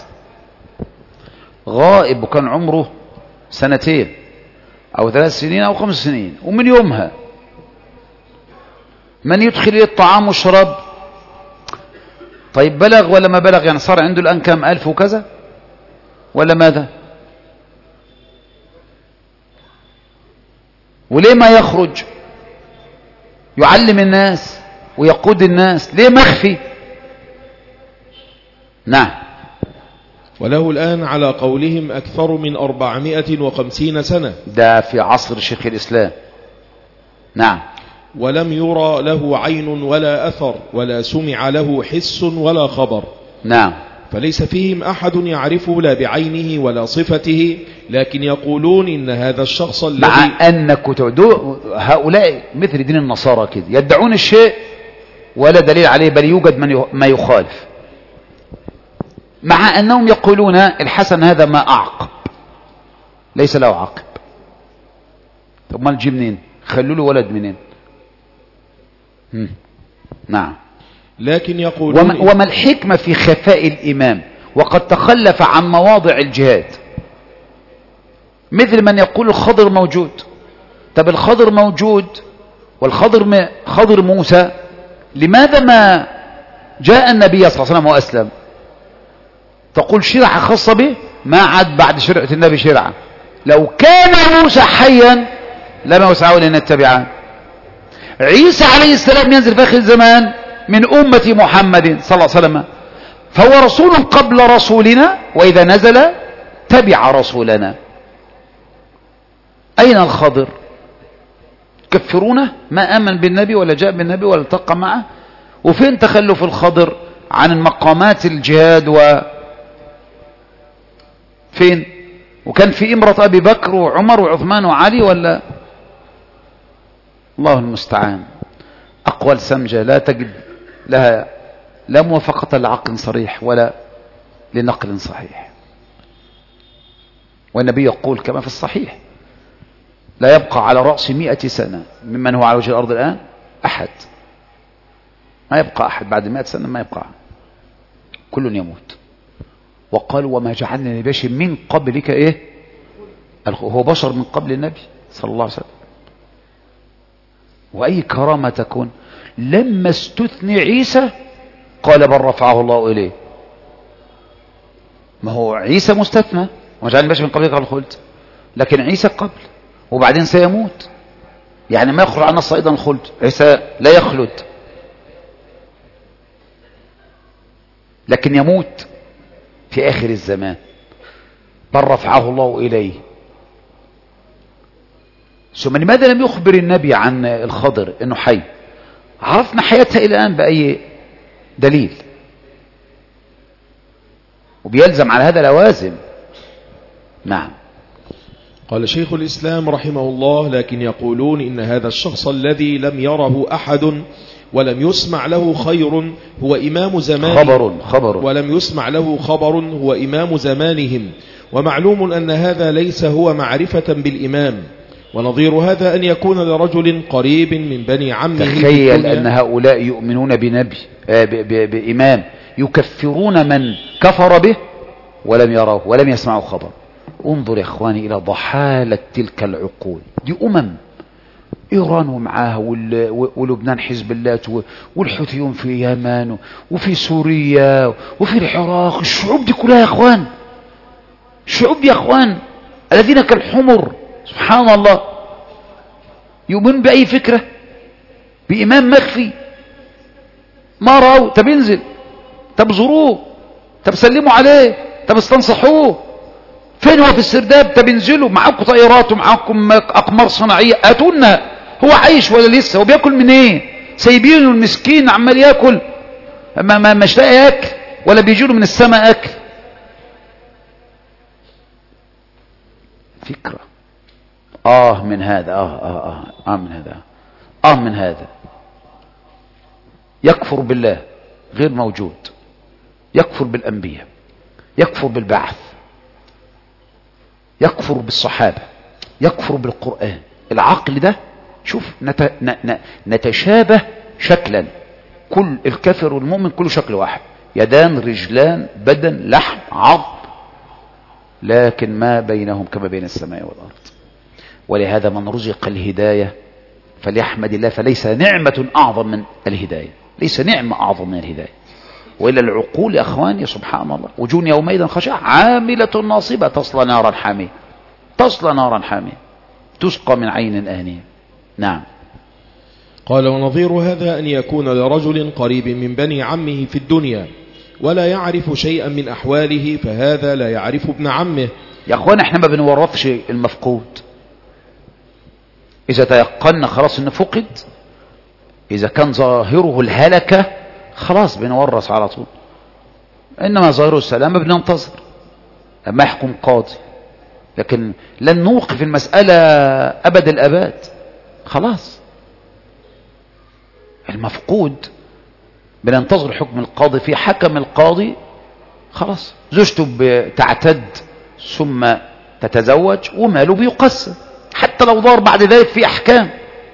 غائب وكان عمره 2 أو 3 سنين أو 5 سنين، ومن يومها من يدخل إليه الطعام والشراب. طيب بلغ ولا ما بلغ؟ يعني صار عنده الآن كم 1000 وكذا ولا ماذا؟ وليه ما يخرج يعلم الناس ويقود الناس؟ ليه مخفي؟ نعم. وله الآن على قولهم أكثر من 450 سنة، ده في عصر شيخ الإسلام. نعم. ولم يرى له عين ولا أثر، ولا سمع له حس ولا خبر. نعم. فليس فيهم أحد يعرفه لا بعينه ولا صفته، لكن يقولون إن هذا الشخص الذي مع أن هؤلاء مثل دين النصارى كده يدعون الشيء ولا دليل عليه، بل يوجد ما يخالف، مع أنهم يقولون الحسن هذا ما أعقب، ليس له عقب. طب ما نجي منين؟ خلوا له ولد منين؟ نعم. لكن يقولون وما الحكمة في خفاء الإمام وقد تخلف عن مواضع الجهاد؟ مثل من يقول الخضر موجود. طب الخضر موجود والخضر خضر موسى، لماذا ما جاء النبي صلى الله عليه وسلم وأسلم؟ تقول شرعة خاصة به، ما عاد بعد شرعة النبي شرعة. لو كان موسى حيا لما وسعه لنتبعه. عيسى عليه السلام ينزل في آخر الزمان من أمة محمد صلى الله عليه وسلم، فهو رسول قبل رسولنا، وإذا نزل تبع رسولنا. أين الخضر؟ كفرونه، ما آمن بالنبي ولا جاء بالنبي ولا التقى معه. وفين تخلف الخضر عن مقامات الجهاد فين؟ وكان في امرأة أبي بكر وعمر وعثمان وعلي ولا؟ الله المستعان. أقوال سمجة لا تجد لها لا موافقة لعقل صريح ولا لنقل صحيح. والنبي يقول كما في الصحيح: لا يبقى على رأس 100 سنة ممن هو على وجه الأرض الآن أحد، ما يبقى أحد بعد 100 سنة، ما يبقى، كل يموت. وقال: وما جعلنا لبشر من قبلك إيه؟ هو بشر من قبل النبي صلى الله عليه وسلم. وأي كرامة تكون؟ لما استثني عيسى قال: بل رفعه الله إليه. ما هو عيسى مستثنى، وما جعلنا لبشر من قبلك الخلد، لكن عيسى قبل وبعدين سيموت، يعني ما يخرج عن النص أيضا الخلد. عيسى لا يخلد لكن يموت في آخر الزمان. بل رفعه الله إليه. ثم لماذا لم يخبر النبي عن الخضر انه حي؟ عرفنا حياتها الى الان باي دليل؟ وبيلزم على هذا لوازم. نعم. قال شيخ الإسلام رحمه الله: لكن يقولون إن هذا الشخص الذي لم يره أحد ولم يسمع له خير هو إمام زمانهم، خبر ولم يسمع له خبر هو إمام زمانهم، ومعلوم أن هذا ليس هو معرفة بالإمام. ونظير هذا أن يكون لرجل قريب من بني عمه. تخيل أن هؤلاء يؤمنون بنبي بإمام يكفرون من كفر به ولم يراه ولم يسمعوا خبر. انظر يا إخواني إلى ضحالة تلك العقول. دي إيران ومعاها ولبنان حزب الله والحوثيون في اليمن وفي سوريا وفي العراق. الشعوب دي كلها يا إخوان، الشعوب دي يا إخوان الذين كالحمر سبحان الله يؤمن بأي فكرة بإمام مخفي ما رأوا. طب انزل، طب زوروه، طب سلموا عليه، طب استنصحوه. فين هو في السرداب؟ طب انزلوا، معاكم طائرات ومعاكم أقمار صناعية، أتونا. هو عايش ولا لسه؟ هو بياكل من ايه؟ سايبينه المسكين عمال ياكل مش لاقي ياكل ولا بيجيله من السماء اكل. فكرة من هذا من هذا يكفر بالله غير موجود، يكفر بالأنبياء، يكفر بالبعث، يكفر بالصحابة، يكفر بالقرآن. العقل ده شوف نتشابه شكلا، كل الكافر والمؤمن كله شكل واحد، يدان رجلان بدن لحم عظم، لكن ما بينهم كما بين السماء والأرض. ولهذا من رزق الهداية فليحمد الله، فليس نعمة أعظم من الهداية، ليس نعمة أعظم من الهداية. وإلى العقول يا أخواني سبحان الله، وجوه يومئذ خاشعة عاملة ناصبة تصلى نارا حامية، تصلى نارا حامية تسقى من عين آنية. نعم. قال: ونظير هذا أن يكون لرجل قريب من بني عمه في الدنيا ولا يعرف شيئا من أحواله، فهذا لا يعرف ابن عمه. يا أخوان احنا ما بنورثش المفقود. إذا تيقنا خلاص إنه فقد، إذا كان ظاهره الهلكة خلاص بنورث على طول. إنما ظاهره السلامة بننتظر لما يحكم قاضي، لكن لن نوقف المسألة أبد الأباد. خلاص المفقود بننتظر حكم القاضي. في حكم القاضي خلاص زوجته بتعتد ثم تتزوج وماله بيقسم، حتى لو دار بعد ذلك في أحكام.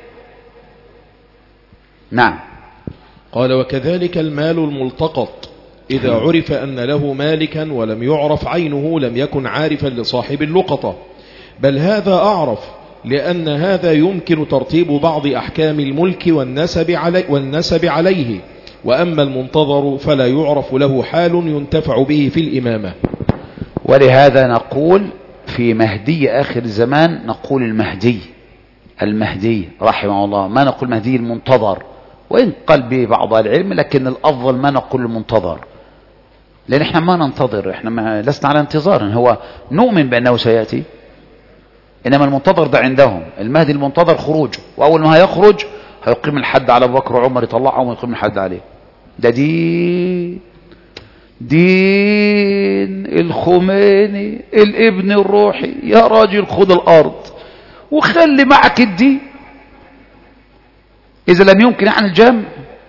نعم. قال: وكذلك المال الملتقط إذا عرف أن له مالكا ولم يعرف عينه لم يكن عارفا لصاحب اللقطة، بل هذا أعرف، لأن هذا يمكن ترتيب بعض أحكام الملك والنسب عليه، وأما المنتظر فلا يعرف له حال ينتفع به في الإمامة. ولهذا نقول في مهدي آخر الزمان نقول المهدي رحمه الله، ما نقول مهدي المنتظر، وإن قال به بعض العلم، لكن الأفضل ما نقول المنتظر، لأن احنا ما ننتظر، احنا لسنا على انتظار، هو نؤمن بأنه سيأتي، إنما المنتظر ده عندهم. المهدي المنتظر خروجه، وأول ما هيخرج هيقيم الحد على أبو بكر وعمر، يطلعهم ويقيم الحد عليه. ده دين الخميني الابن الروحي. يا راجل خد الأرض وخلي معك الدين، إذا لم يمكن عن الجمع.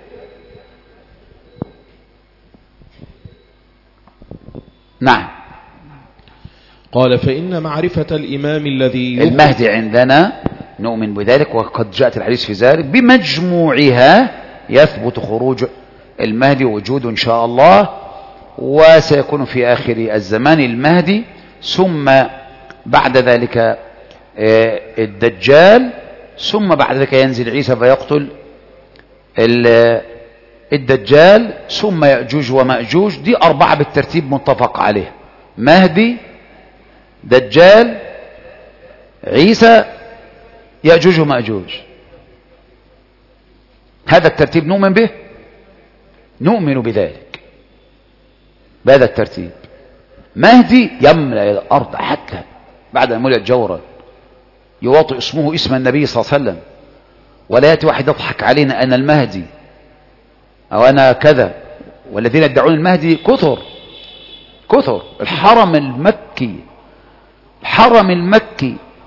نعم. قال: فإن معرفة الإمام الذي المهدي عندنا نؤمن بذلك، وقد جاءت الحديث في ذلك، بمجموعها يثبت خروج المهدي وجوده إن شاء الله، وسيكون في آخر الزمان المهدي، ثم بعد ذلك الدجال، ثم بعد ذلك ينزل عيسى فيقتل الدجال، ثم يأجوج ومأجوج. دي 4 بالترتيب متفق عليه: مهدي، دجال، عيسى، يأجوج ومأجوج. هذا الترتيب نؤمن به، نؤمن بذلك بهذا الترتيب. مهدي يملأ الأرض حتى بعد أن ملئت جورا، يواطئ اسمه اسم النبي صلى الله عليه وسلم، ولا يأتي واحد يضحك علينا أن المهدي أو أنا كذا. والذين يدعون المهدي كثر. الحرم المكي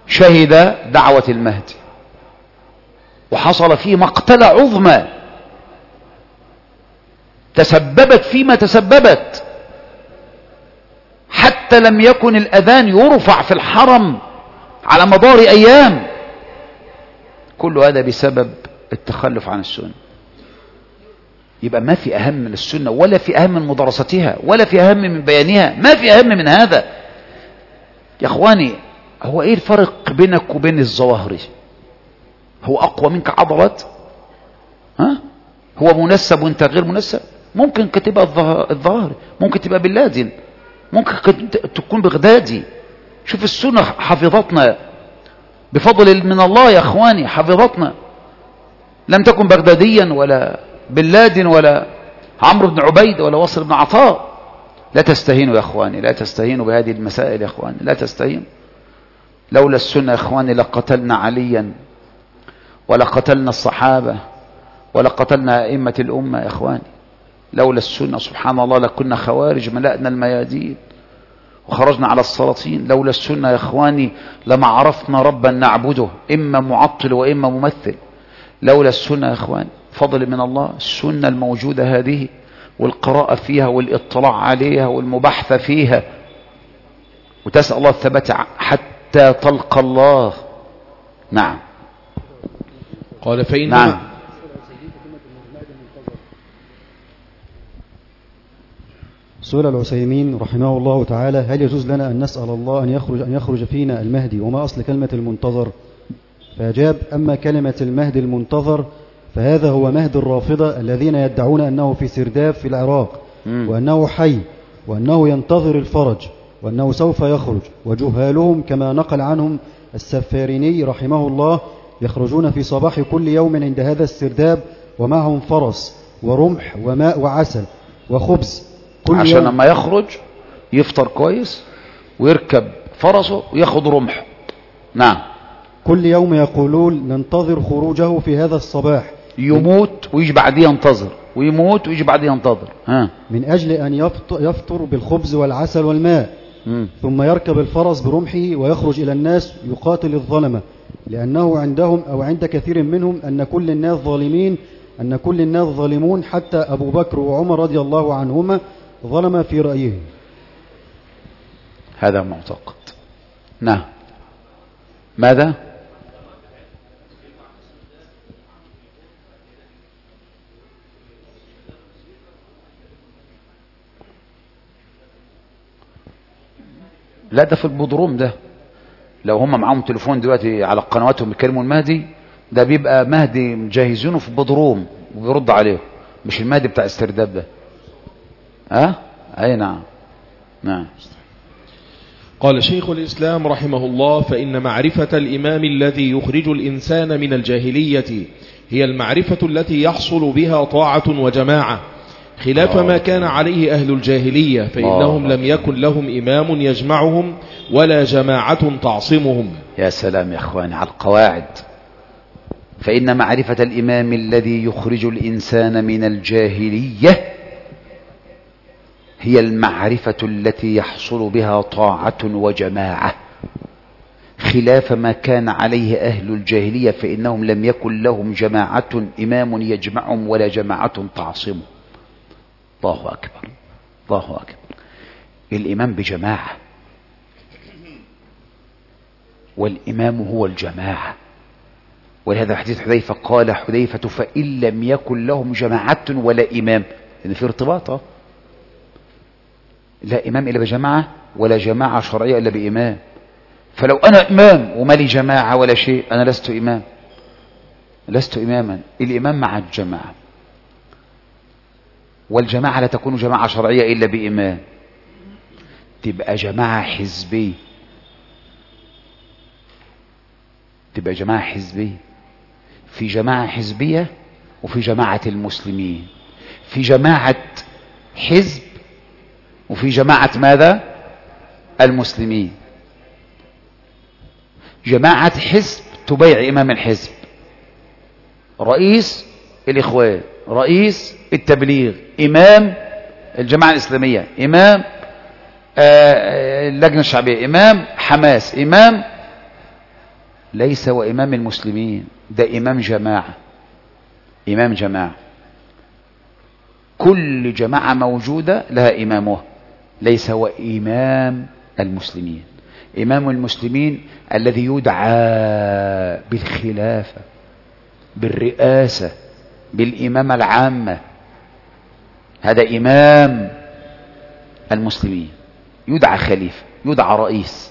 شهد دعوة المهدي وحصل فيه مقتلة عظمى تسببت فيما تسببت، حتى لم يكن الأذان يرفع في الحرم على مدار أيام. كل هذا بسبب التخلف عن السنة. يبقى ما في أهم من السنة، ولا في أهم من مدرستها، ولا في أهم من بيانها، ما في أهم من هذا يا أخواني. هو إيه الفرق بينك وبين الظواهري؟ هو أقوى منك عضلات؟ ها؟ هو منسب وانت غير منسب؟ ممكن تبقى الظاهري، ممكن تبقى بن لادن، ممكن تكون بغدادي. شوف السنة حفظتنا بفضل من الله يا أخواني، حفظتنا. لم تكن بغداديا ولا بن لادن ولا عمرو بن عبيد ولا واصل بن عطاء. لا تستهينوا يا أخواني، لا تستهينوا بهذه المسائل يا أخواني، لا تستهينوا. لولا السنة يا أخواني لقتلنا عليا ولقتلنا الصحابة ولقتلنا أئمة الأمة يا أخواني. لولا السنة سبحان الله لكنا خوارج ملأنا الميادين وخرجنا على السلاطين. لولا السنة يا أخواني لما عرفنا ربا نعبده، إما معطل وإما ممثل. لولا السنة يا أخواني، فضل من الله، السنة الموجودة هذه والقراءة فيها والاطلاع عليها والمباحثة فيها، وتسأل الله الثبات حتى تلقى الله. نعم. قال فإن نعم. سئل العثيمين رحمه الله تعالى: هل يجوز لنا أن نسأل الله أن يخرج فينا المهدي، وما أصل كلمة المنتظر؟ فأجاب: أما كلمة المهدي المنتظر فهذا هو مهد الرافضة الذين يدعون أنه في سرداب في العراق، وأنه حي، وأنه ينتظر الفرج، وأنه سوف يخرج. وجهالهم كما نقل عنهم السفاريني رحمه الله يخرجون في صباح كل يوم عند هذا السرداب ومعهم فرس ورمح وماء وعسل وخبز، عشان لما يخرج يفطر كويس ويركب فرسه وياخد رمح. نعم. كل يوم يقولون ننتظر خروجه في هذا الصباح، يموت ويجي بعديه ينتظر، ويموت ويجي بعديه ينتظر، من أجل أن يفطر بالخبز والعسل والماء، ثم يركب الفرس برمحه ويخرج إلى الناس يقاتل الظلمة، لأنه عندهم أو عند كثير منهم أن كل الناس ظالمين، أن كل الناس ظالمون، حتى أبو بكر وعمر رضي الله عنهما ظلم في رأيهم. هذا معتقد. نعم. ماذا؟ لا ده في البودروم ده، لو هم معاهم تليفون دلوقتي على قنواتهم يكلموا المهدي، ده بيبقى مهدي مجهزينه في البودروم وبيرد عليهم، مش المهدي بتاع السرداب ده. اي نعم. نعم. قال شيخ الإسلام رحمه الله: فإن معرفة الإمام الذي يخرج الإنسان من الجاهلية هي المعرفة التي يحصل بها طاعة وجماعة، خلاف ما كان عليه أهل الجاهلية، فإنهم لم يكن لهم إمام يجمعهم ولا جماعة تعصمهم. يا سلام يا أخواني على القواعد. فإن معرفة الإمام الذي يخرج الإنسان من الجاهلية هي المعرفة التي يحصل بها طاعة وجماعة، خلاف ما كان عليه أهل الجاهلية، فإنهم لم يكن لهم جماعة إمام يجمعهم ولا جماعة تعصمهم. الله أكبر، الله أكبر. الإمام بجماعة، والإمام هو الجماعة. ولهذا حديث حذيفة قال حذيفة: فإن لم يكن لهم جماعة ولا إمام، لأن في ارتباطه، لا إمام إلا بجماعة ولا جماعة شرعية إلا بإمام. فلو أنا إمام وما لي جماعة ولا شيء، أنا لست إمام، لست إماما. الإمام مع الجماعة، والجماعة لا تكون جماعة شرعية إلا بإمام، تبقى جماعة حزبية، تبقى جماعة حزبية. في جماعة حزبية وفي جماعة المسلمين، في جماعة حزب وفي جماعة ماذا؟ المسلمين. جماعة حزب تبايع إمام الحزب، رئيس الإخوان، رئيس التبليغ، إمام الجماعة الإسلامية، إمام اللجنة الشعبية، إمام حماس، إمام ليس وإمام المسلمين، ده إمام جماعة. إمام جماعة، كل جماعة موجودة لها إمامها، ليس هو إمام المسلمين. إمام المسلمين الذي يدعى بالخلافة، بالرئاسة، بالإمامة العامة، هذا إمام المسلمين، يدعى خليفة، يدعى رئيس.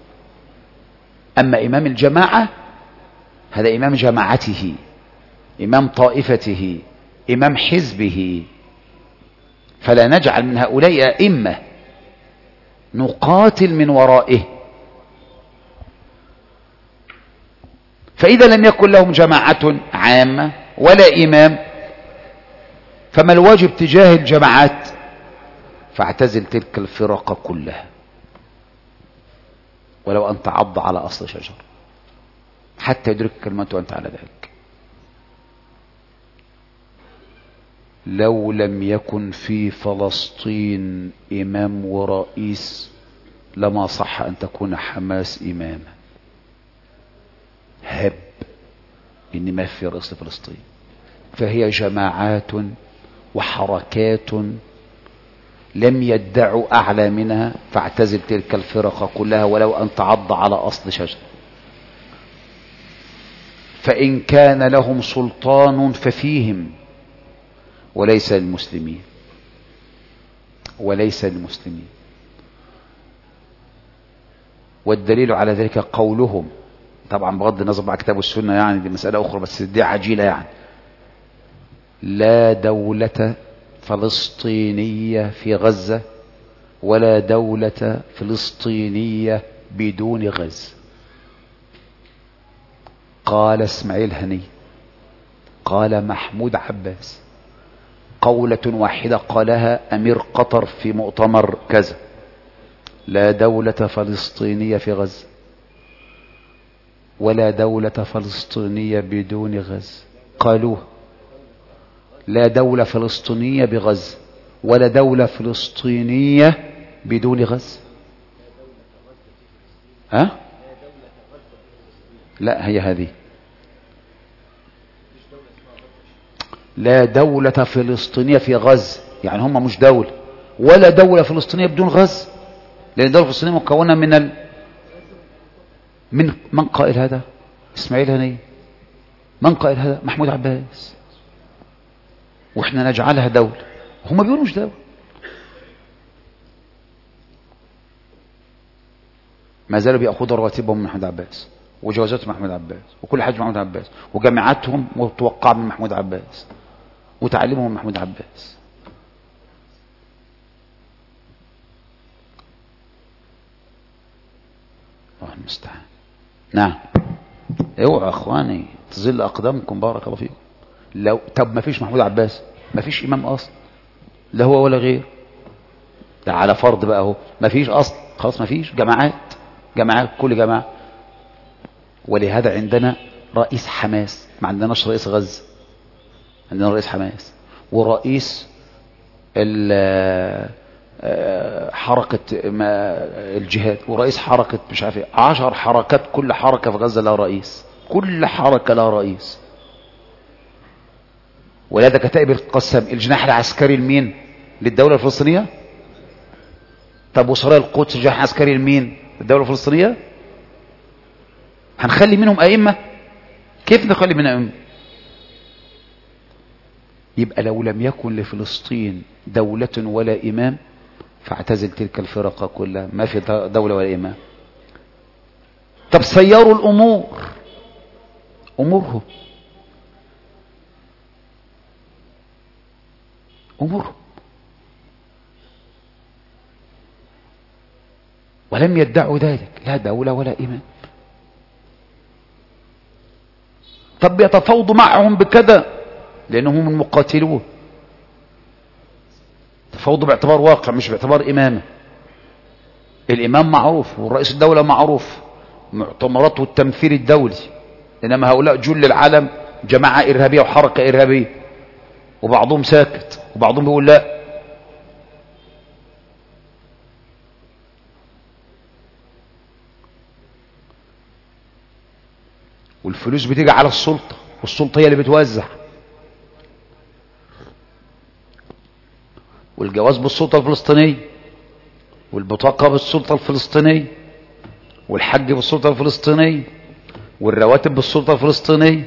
أما إمام الجماعة هذا إمام جماعته، إمام طائفته، إمام حزبه. فلا نجعل من هؤلاء أئمة نقاتل من ورائه. فإذا لم يكن لهم جماعة عامة ولا إمام، فما الواجب تجاه الجماعات؟ فاعتزل تلك الفرق كلها ولو أن تعض على أصل شجر حتى يدركك الموت وأنت على ذلك. لو لم يكن في فلسطين إمام ورئيس لما صح أن تكون حماس إماما. هب إن ما في رئيس فلسطين، فهي جماعات وحركات لم يدعوا أعلى منها. فاعتزل تلك الفرق كلها ولو أن تعض على أصل شجر. فإن كان لهم سلطان ففيهم وليس للمسلمين، وليس للمسلمين. والدليل على ذلك قولهم، طبعا بغض النظر عن كتاب السنة، يعني دي مسألة أخرى بس دي عجيلة يعني: لا دولة فلسطينية في غزة ولا دولة فلسطينية بدون غزة. قال اسماعيل هني، قال محمود عباس، قولة واحدة قالها أمير قطر في مؤتمر كذا: لا دولة فلسطينية في غزة ولا دولة فلسطينية بدون غزة. قالوه: لا دولة فلسطينية بغزة ولا دولة فلسطينية بدون غزة. ها؟ لا، هي هذه: لا دولة فلسطينية في غزة، يعني هم مش دولة، ولا دولة فلسطينية بدون غزة، لأن الدولة الفلسطينية مكونة من قائل هذا؟ اسماعيل هني. من قائل هذا؟ محمود عباس. واحنا نجعلها دولة، هم بيقولوا مش دولة. ما زالوا بيأخذوا رواتبهم من محمود عباس وجوازاتهم من محمود عباس وكل حاجة من محمود عباس وجامعاتهم متوقعة من محمود عباس وتعليمهم من محمود عباس. الله المستعان. نعم، اوعوا اخواني تزل اقدامكم، بارك الله فيكم. لو طب ما فيش محمود عباس، ما فيش امام اصلا، لا هو ولا غير. ده على فرض بقى اهو ما فيش اصلا، خلاص ما فيش جماعات كل جماعه. ولهذا عندنا رئيس حماس، ما عندناش رئيس غزه، عندنا رئيس حماس ورئيس حركة الجهاد ورئيس حركة مش عارف 10 حركات، كل حركة في غزة لها رئيس، كل حركة لها رئيس. ولهذا كتائب القسام الجناح العسكري لمين؟ للدولة الفلسطينية. طب وسرايا القدس الجناح العسكري لمين؟ للدولة الفلسطينية. هنخلي منهم أئمة؟ كيف نخلي منهم أئمة؟ يبقى لو لم يكن لفلسطين دولة ولا إمام فاعتزل تلك الفرق كلها، ما في دولة ولا إمام. طب سيروا الأمور، أمورهم ولم يدعوا ذلك، لا دولة ولا إمام. طب يتفاوضوا معهم بكذا لأنهم هم المقاتلون، تفاوضوا باعتبار واقع مش باعتبار إمامة. الإمام معروف والرئيس الدولة معروف، معتمراته التمثيل الدولي، إنما هؤلاء جل العالم جماعة إرهابية وحركة إرهابية، وبعضهم ساكت وبعضهم بيقول لا. والفلوس بتيجي على السلطة، والسلطة هي اللي بتوزع، والجواز بالسلطة الفلسطينية، والبطاقة بالسلطة الفلسطينية، والحج بالسلطة الفلسطينية، والرواتب بالسلطة الفلسطينية.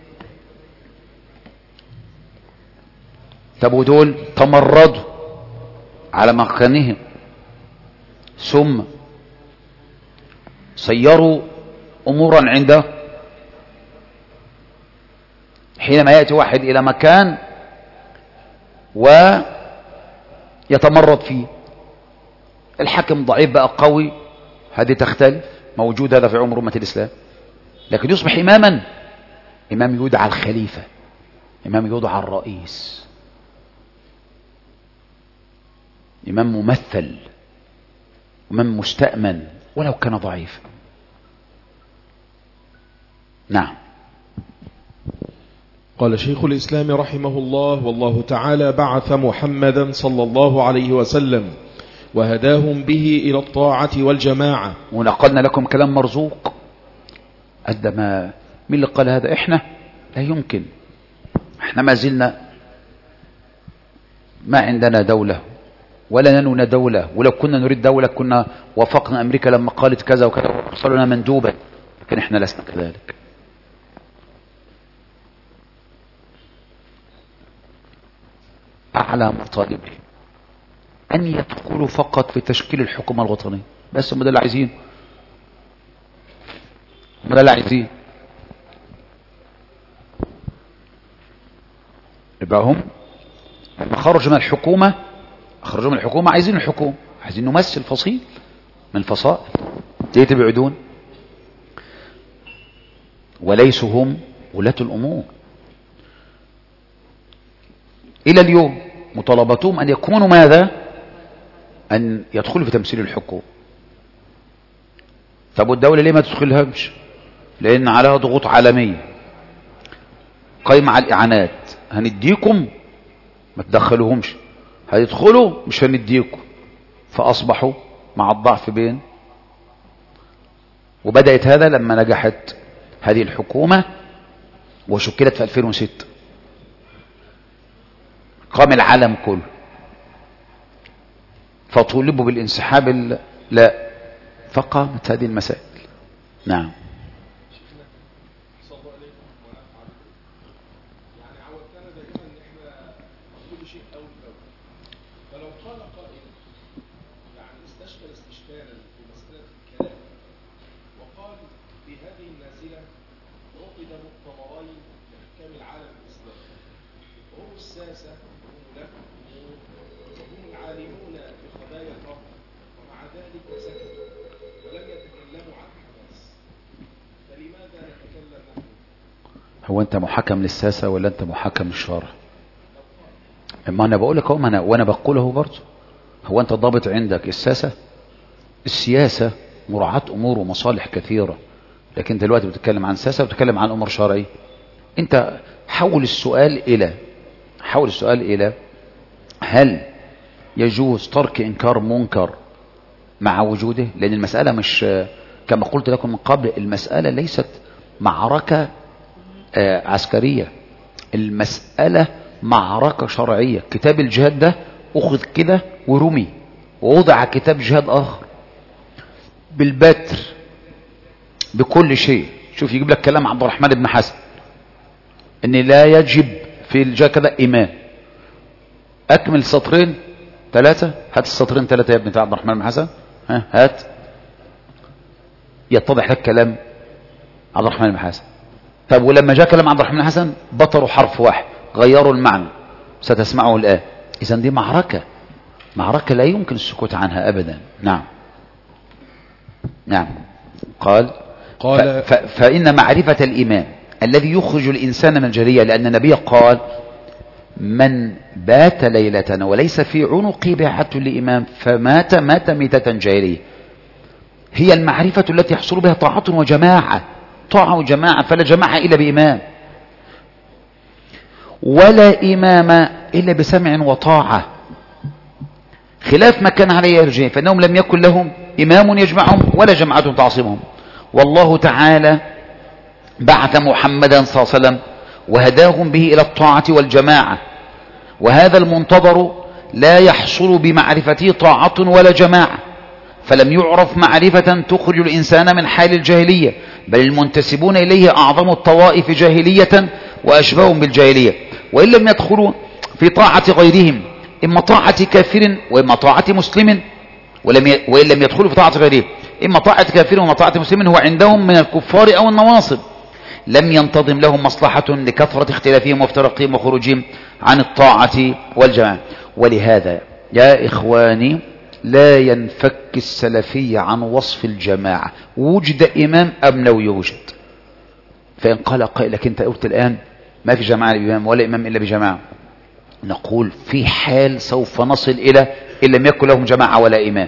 طب ودول تمردوا على مكانهم، ثم سيروا امورا عنده. حينما يأتي واحد الى مكان ويتمرد فيه، الحاكم ضعيف بقى قوي، هذه تختلف، موجود هذا في عمر أمة الإسلام. لكن يصبح إماما، إمام يدعى الخليفة، إمام يدعى الرئيس، إمام ممثل، إمام مستأمن ولو كان ضعيف. نعم. قال شيخ الإسلام رحمه الله: والله تعالى بعث محمدا صلى الله عليه وسلم وهداهم به إلى الطاعة والجماعة. ونقلنا لكم كلام مرزوق. عندما مين اللي قال هذا؟ إحنا؟ لا يمكن. إحنا ما زلنا ما عندنا دولة ولا ننوي دولة، ولو كنا نريد دولة كنا وافقنا أمريكا لما قالت كذا وكذا وارسلوا لنا مندوبا، لكن إحنا لسنا كذلك. أعلى مطالبه أن يدخلوا فقط في تشكيل الحكومة الوطنية، بس هم ده اللي عايزين، هم ده اللي عايزين. يبقى هم لما خرجوا من الحكومة، خرجوا من الحكومة عايزين الحكومة، عايزين نمثل فصيل من الفصائل، ليه تبعدون؟ وليسوا هم ولاة الأمور. إلى اليوم مطالبتهم أن يكونوا ماذا؟ أن يدخلوا في تمثيل الحكومة. طب والدولة ليه ما تدخلهمش؟ لأن عليها ضغوط عالمية قايمة على الإعانات، هنديكم ما تدخلوهمش، هيدخلوا مش هنديكم، فأصبحوا مع الضعف بين. وبدأت هذا لما نجحت هذه الحكومة وشكلت في 2006، قام العالم كله فطولبوا بالانسحاب، لا، فقامت هذه المسائل. نعم. هو انت محكم للساسة ولا انت محكم للشرع؟ اما انا بقول لك اهو، وانا بقوله برضه، هو انت ضابط عندك الساسة؟ السياسة مراعاة امور ومصالح كثيرة، لكن دلوقتي بتتكلم عن ساسة وبتتكلم عن امور شرعية. انت حول السؤال الى هل يجوز ترك انكار منكر مع وجوده؟ لان المسألة مش كما قلت لكم من قبل، المسألة ليست معركة عسكرية، المسألة معركة شرعية. كتاب الجهاد ده أخذ كده ورمي، ووضع كتاب جهاد آخر بالبتر بكل شيء. شوف يجيب لك كلام عبد الرحمن بن حسن ان لا يجب في الجهاد كذا إمام. أكمل سطرين ثلاثة، هات السطرين ثلاثة يا ابن عبد الرحمن بن حسن، هات يتضح لك كلام عبد الرحمن بن حسن. طب ولما جاء كلام عبد الرحمن بن حسن بطروا حرف واحد، غيروا المعنى، ستسمعه الآن. إذن دي معركة لا يمكن السكوت عنها أبدا. نعم. قال فإن معرفة الإمام الذي يخرج الإنسان من الجاهلية، لأن النبي قال: من بات ليلة وليس في عنقه بيعة لإمام فمات ميتة جاهلية، هي المعرفة التي يحصل بها طاعة وجماعة، طاعة وجماعة، فلا جماعة إلا بإمام، ولا إمام إلا بسمع وطاعة، خلاف ما كان عليه الرجال، فإنهم لم يكن لهم إمام يجمعهم ولا جماعة تعصمهم. والله تعالى بعث محمدا صلى الله عليه وسلم وهداهم به إلى الطاعة والجماعة، وهذا المنتظر لا يحصل بمعرفته طاعة ولا جماعة، فلم يعرف معرفة تخرج الإنسان من حال الجاهلية، بل المنتسبون إليه أعظم الطوائف جاهلية وأشبههم بالجاهلية، وإن لم يدخلوا في طاعة غيرهم، إما طاعة كافر وإما طاعة مسلم، وإن لم يدخلوا في طاعة غيرهم إما طاعة كافر وإما طاعة مسلم، هو عندهم من الكفار أو النواصب، لم ينتظم لهم مصلحة لكثرة اختلافهم وافتراقهم وخروجهم عن الطاعة والجماعة. ولهذا يا إخواني لا ينفك السلفي عن وصف الجماعة، وجد إمام أم لو يوجد. فإن قال قائل لك أنت قلت الآن ما في جماعة بإمام ولا إمام إلا بجماعة، نقول في حال سوف نصل إلى إن لم يكن لهم جماعة ولا إمام.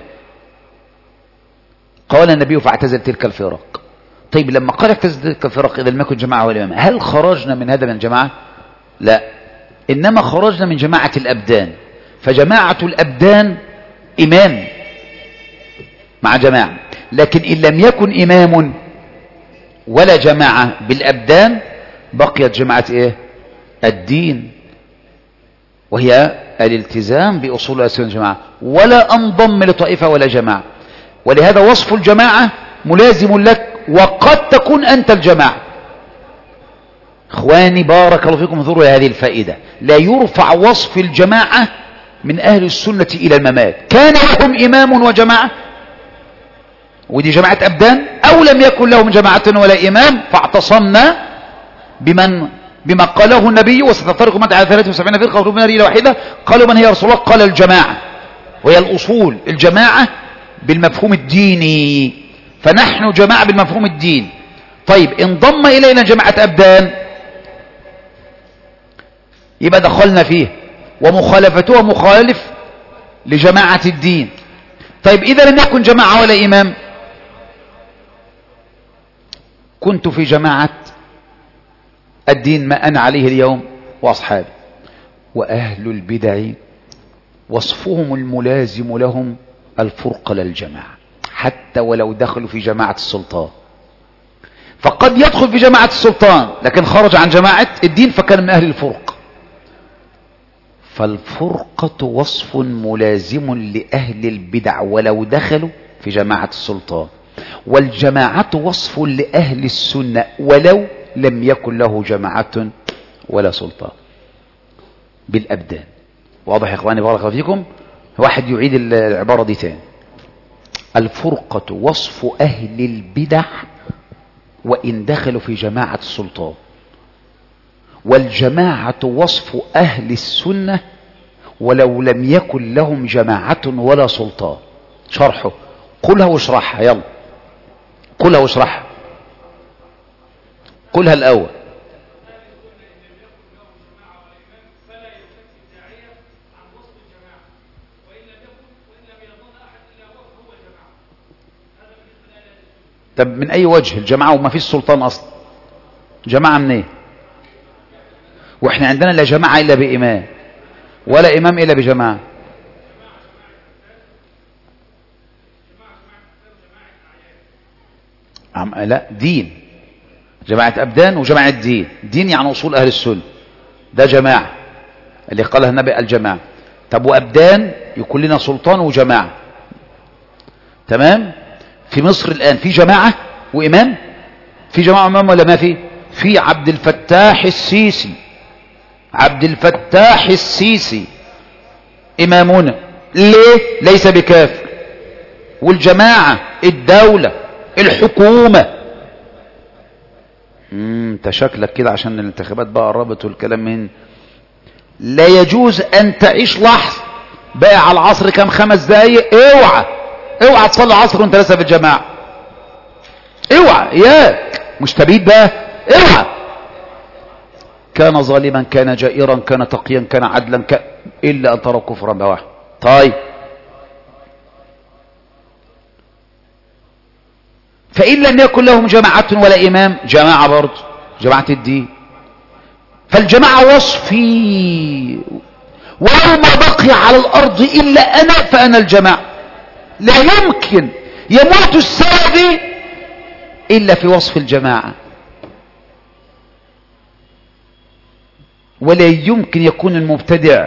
قال النبي فاعتزل تلك الفرق. طيب لما قال اعتزل تلك الفرق إذا لم يكن جماعة ولا إمام، هل خرجنا من هذا من الجماعة؟ لا، إنما خرجنا من جماعة الأبدان. فجماعة الأبدان إمام مع جماعة، لكن إن لم يكن إمام ولا جماعة بالأبدان بقيت جماعة إيه؟ الدين، وهي الالتزام بأصول أساس الجماعة، ولا أنضم لطائفة ولا جماعة. ولهذا وصف الجماعة ملازم لك، وقد تكون أنت الجماعة. إخواني بارك الله فيكم، انظروا لهذه الفائدة، لا يرفع وصف الجماعة من أهل السنة إلى الممات، كان لهم إمام وجماعة ودي جماعة أبدان، أو لم يكن لهم جماعة ولا إمام فاعتصمنا بما قاله النبي وستفترق أمتي على 73 فرقة وكل منها إلى واحدة. قالوا من هي رسول الله؟ قال الجماعة، وهي الأصول. الجماعة بالمفهوم الديني، فنحن جماعة بالمفهوم الديني. طيب انضم إلينا جماعة أبدان يبقى دخلنا فيه، ومخالفتها مخالف لجماعة الدين. طيب إذا لم يكن جماعة ولا إمام، كنت في جماعة الدين ما أنا عليه اليوم وأصحابي. وأهل البدع وصفهم الملازم لهم الفرقة للجماعة، حتى ولو دخلوا في جماعة السلطان. فقد يدخل في جماعة السلطان لكن خرج عن جماعة الدين فكان من أهل الفرق. فالفرقة وصف ملازم لأهل البدع ولو دخلوا في جماعة السلطان، والجماعة وصف لأهل السنة ولو لم يكن له جماعة ولا سلطان بالأبدان. واضح يا إخواني بارك الله فيكم؟ واحد يعيد العبارة دي تاني. الفرقة وصف أهل البدع وإن دخلوا في جماعة السلطان، والجماعة وصف أهل السنة ولو لم يكن لهم جماعة ولا سلطان. شرحه قلها واشرحها، يلا قلها واشرحها. قلها الأول. طب من أي وجه الجماعة وما فيش سلطان أصلا؟ جماعة منين إيه؟ وإحنا عندنا لا جماعة إلا بإمام ولا إمام إلا بجماعة. لا، دين، جماعة أبدان وجماعة دين. دين يعني أصول أهل السنة، ده جماعة اللي قالها النبي الجماعة. طب وأبدان يكون لنا سلطان وجماعة. تمام؟ في مصر الآن في جماعة وإمام؟ في جماعة وإمام ولا ما في؟ في عبد الفتاح السيسي. عبد الفتاح السيسي إمامنا، ليه؟ ليس بكافر. والجماعة الدولة الحكومة. انت شكلك كده عشان الانتخابات بقى قربت والكلام من. لا يجوز ان تعيش لحظة بقى على العصر كام 5 دقايق، اوعى تصلي العصر وانت لسه في الجماعة. اوعى، ياك مستبيد بقى، اوعى. كان ظالما، كان جائرا، كان تقيا، كان عدلا، الا ان تروا كفرا بواحد. طيب فإن لم يكن لهم جماعة ولا إمام، جماعة برضه، جماعة الدين. فالجماعة وصفي، ولو ما بقي على الأرض إلا أنا فأنا الجماعة. لا يمكن يموت السلفي إلا في وصف الجماعة. ولا يمكن يكون المبتدع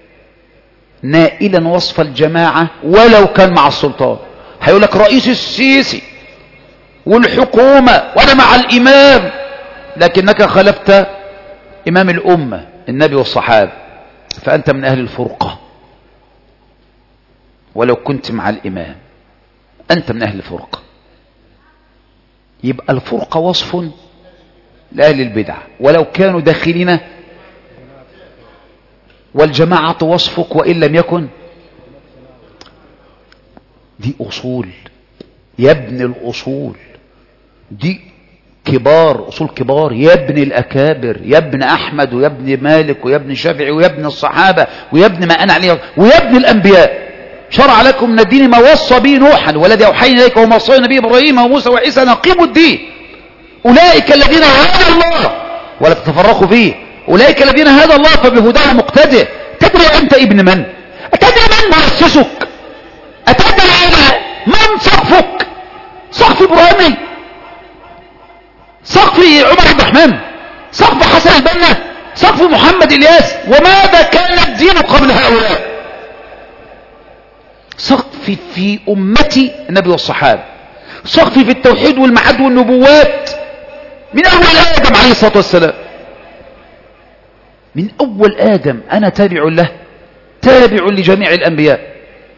نائلا وصف الجماعة ولو كان مع السلطان. هيقول لك رئيس السيسي والحكومة وأنا مع الإمام، لكنك خالفت إمام الأمة النبي والصحابة، فأنت من أهل الفرقة. ولو كنت مع الإمام أنت من أهل الفرقة. يبقى الفرقة وصف لأهل البدع ولو كانوا داخلين، والجماعة وصفك وإن لم يكن. دي أصول يا ابن الأصول، دي كبار، أصول كبار يا ابن الأكابر، يا ابن أحمد ويا ابن مالك ويا ابن الشافعي ويا ابن الصحابة ويا ابن ما أنا عليه ويا ابن الأنبياء. شرع لكم من الدين ما وصى به نوحا والذي أوحينا إليك وما وصينا به إبراهيم وموسى وعيسى أن أقيموا الدين. أولئك الذين هدى الله ولا تتفرقوا فيه، أولئك الذين هدى الله فبهداه مقتدئ. تدري أنت ابن من؟ أتدري من مؤسسك؟ أتدري من سقفك؟ سقف إبراهيم، سقف عمر بن الرحمن، سقف حسن البنا، سقف محمد الياس. وماذا كان الدين قبل هؤلاء؟ سقف في أمتي النبي والصحابة، سقف في التوحيد والمعاد والنبوات من أول آدم عليه الصلاة والسلام. من أول آدم أنا تابع له، تابع لجميع الأنبياء.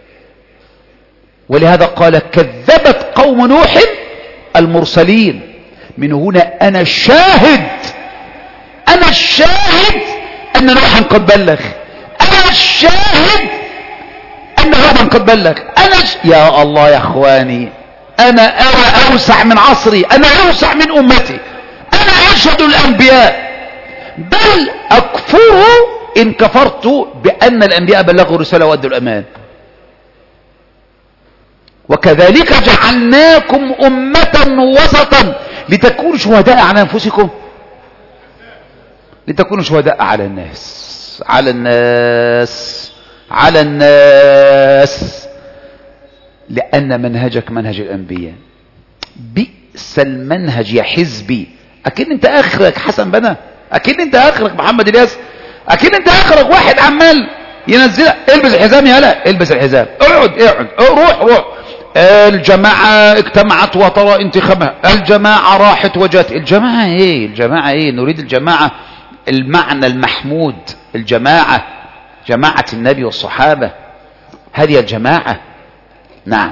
ولهذا قال كذبت قوم نوح المرسلين. من هنا أنا الشاهد، أنا الشاهد أن نوحا قد بلغ، أنا الشاهد أن هودا قد بلغ، يا الله يا أخواني، أنا أوسع من عصري، أنا أوسع من أمتي، أنا أشهد الأنبياء، بل أكفر إن كفرت بأن الأنبياء بلغوا الرسالة وأدوا الأمان. وكذلك جعلناكم أمة وسطا لتكونوا شهداء على أنفسكم، لتكونوا شهداء على الناس، على الناس، على الناس. لأن منهجك منهج الأنبياء. بئس المنهج يا حزبي. أكيد أنت آخرك حسن بنا، أكيد أنت آخرك محمد الياس، أكيد أنت آخرك واحد عمال ينزلك البس الحزام، يلا البس الحزام، اقعد روح. الجماعة اجتمعت وترى انتخابها، الجماعة راحت وجات. الجماعة ايه؟ الجماعة ايه؟ نريد الجماعة المعنى المحمود، الجماعة جماعة النبي والصحابة، هذه الجماعة. نعم.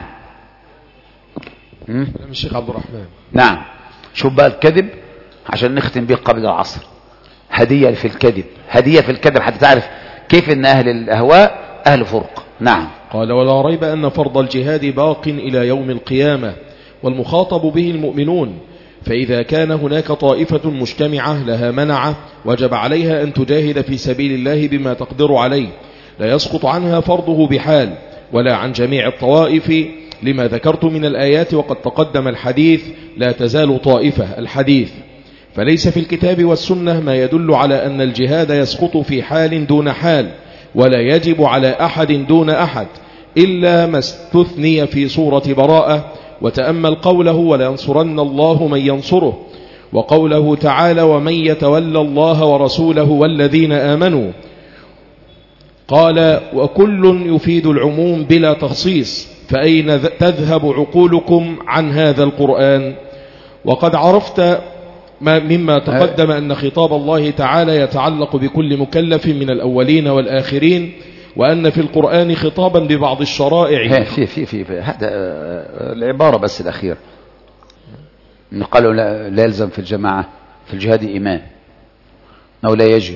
الشيخ عبد الرحمن. نعم. شوف بقى الكذب عشان نختم به قبل العصر. هدية في الكذب، هدية في الكذب حتى تعرف كيف ان اهل الاهواء اهل فرق. نعم. قال ولا ريب أن فرض الجهاد باق إلى يوم القيامة، والمخاطب به المؤمنون. فإذا كان هناك طائفة مجتمعة لها منعة وجب عليها أن تجاهد في سبيل الله بما تقدر عليه، لا يسقط عنها فرضه بحال ولا عن جميع الطوائف، لما ذكرت من الآيات وقد تقدم الحديث لا تزال طائفة الحديث. فليس في الكتاب والسنة ما يدل على أن الجهاد يسقط في حال دون حال، ولا يجب على أحد دون أحد، إلا ما استثني في سورة براءة. وتأمل قوله ولا ينصرن الله من ينصره، وقوله تعالى ومن يتولى الله ورسوله والذين آمنوا. قال وكل يفيد العموم بلا تخصيص، فأين تذهب عقولكم عن هذا القرآن؟ وقد عرفت مما تقدم أن خطاب الله تعالى يتعلق بكل مكلف من الأولين والآخرين، وأن في القرآن خطابا ببعض الشرائع. في هذا العبارة بس الأخير قالوا لا يلزم في الجماعة في الجهاد إيمان أو لا يجب.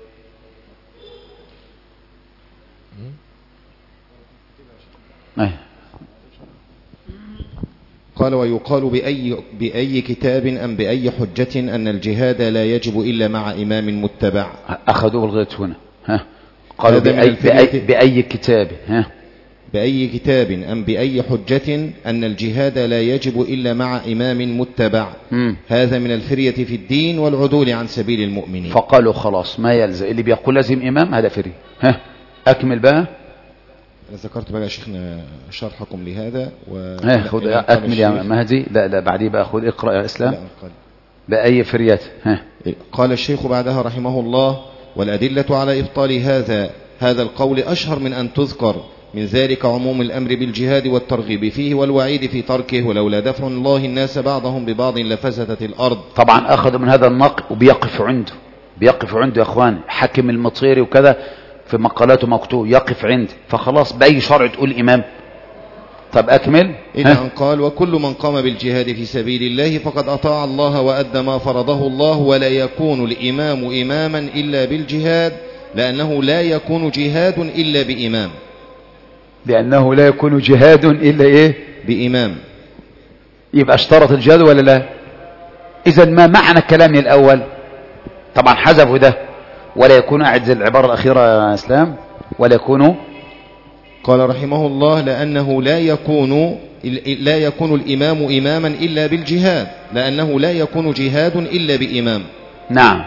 قال ويقال بأي كتاب أم بأي حجة أن الجهاد لا يجب إلا مع إمام متبع. أخذوا لغاية هنا. قالوا بأي كتاب بأي كتاب أم بأي حجة أن الجهاد لا يجب إلا مع إمام متبع. هذا من الفرية في الدين والعدول عن سبيل المؤمنين. فقالوا خلاص ما يلزم، اللي بيقول لازم إمام هذا فري. أكمل بقى. أنا ذكرت بقى شيخنا شرحكم لهذا خذ أكمل يا مهدي. لا بعديه بقى خذ اقرأ يا إسلام. بأي فريات. قال الشيخ بعدها رحمه الله والأدلة على إبطال هذا القول أشهر من أن تذكر، من ذلك عموم الأمر بالجهاد والترغيب فيه والوعيد في تركه، ولولا دفع الله الناس بعضهم ببعض لفسدت الأرض. طبعا أخذ من هذا النقل وبيقف عنده، يا أخوان حكم المطيري وكذا في مقالاته مكتوب يقف عنده، فخلاص بأي شرع تقول إمام. طب أكمل. إلى أن قال: وكل من قام بالجهاد في سبيل الله فقد أطاع الله وأدى ما فرضه الله، ولا يكون الإمام إماما إلا بالجهاد، لأنه لا يكون جهاد إلا بإمام. لأنه لا يكون جهاد إلا إيه؟ بإمام. يبقى اشترط الجهاد ولا لا؟ إذا ما معنى كلامي الأول؟ طبعا حذفوا ده، ولا يكون أعد العبارة الأخيرة يا إسلام، ولا يكون. قال رحمه الله: لأنه لا يكون الإمام إماما إلا بالجهاد، لأنه لا يكون جهاد إلا بإمام. نعم،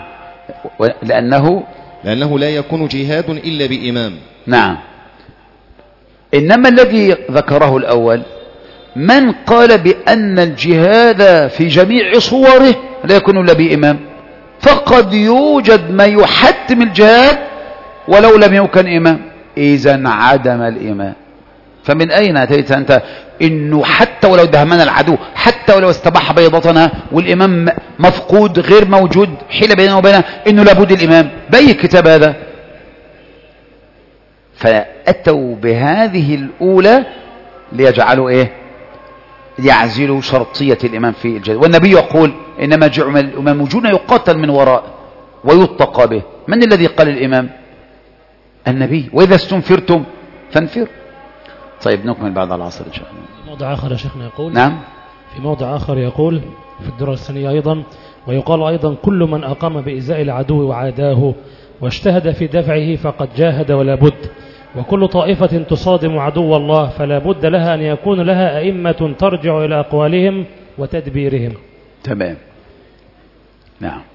لأنه لا يكون جهاد إلا بإمام. نعم. إنما الذي ذكره الأول من قال بأن الجهاد في جميع صوره لا يكون إلا بإمام، فقد يوجد ما يحتم الجهاد ولو لم يكن إمام، إذن عدم الإمام. فمن أين أتيت أنت إنه حتى ولو دهمنا العدو، حتى ولو استباح بيضتنا والإمام مفقود غير موجود، حيل بيننا وبينه إنه لابد الإمام؟ بأي كتاب هذا؟ فأتوا بهذه الأولى ليجعلوا إيه؟ يعزلوا شرطية الإمام في الجهاد. والنبي يقول: إنما جعل الإمام وجونا يقاتل من وراء ويتقى به. من الذي قال الإمام؟ النبي. وإذا استنفرتم فانفروا. طيب نكمل بعد العصر إن شاء الله. في موضع آخر يا شيخنا يقول. نعم. في موضع آخر يقول في الدرر الثانية أيضا: ويقال أيضا: كل من أقام بإزاء العدو وعاداه واجتهد في دفعه فقد جاهد ولا بد، وكل طائفة تصادم عدو الله فلا بد لها أن يكون لها أئمة ترجع إلى أقوالهم وتدبيرهم. تمام. نعم.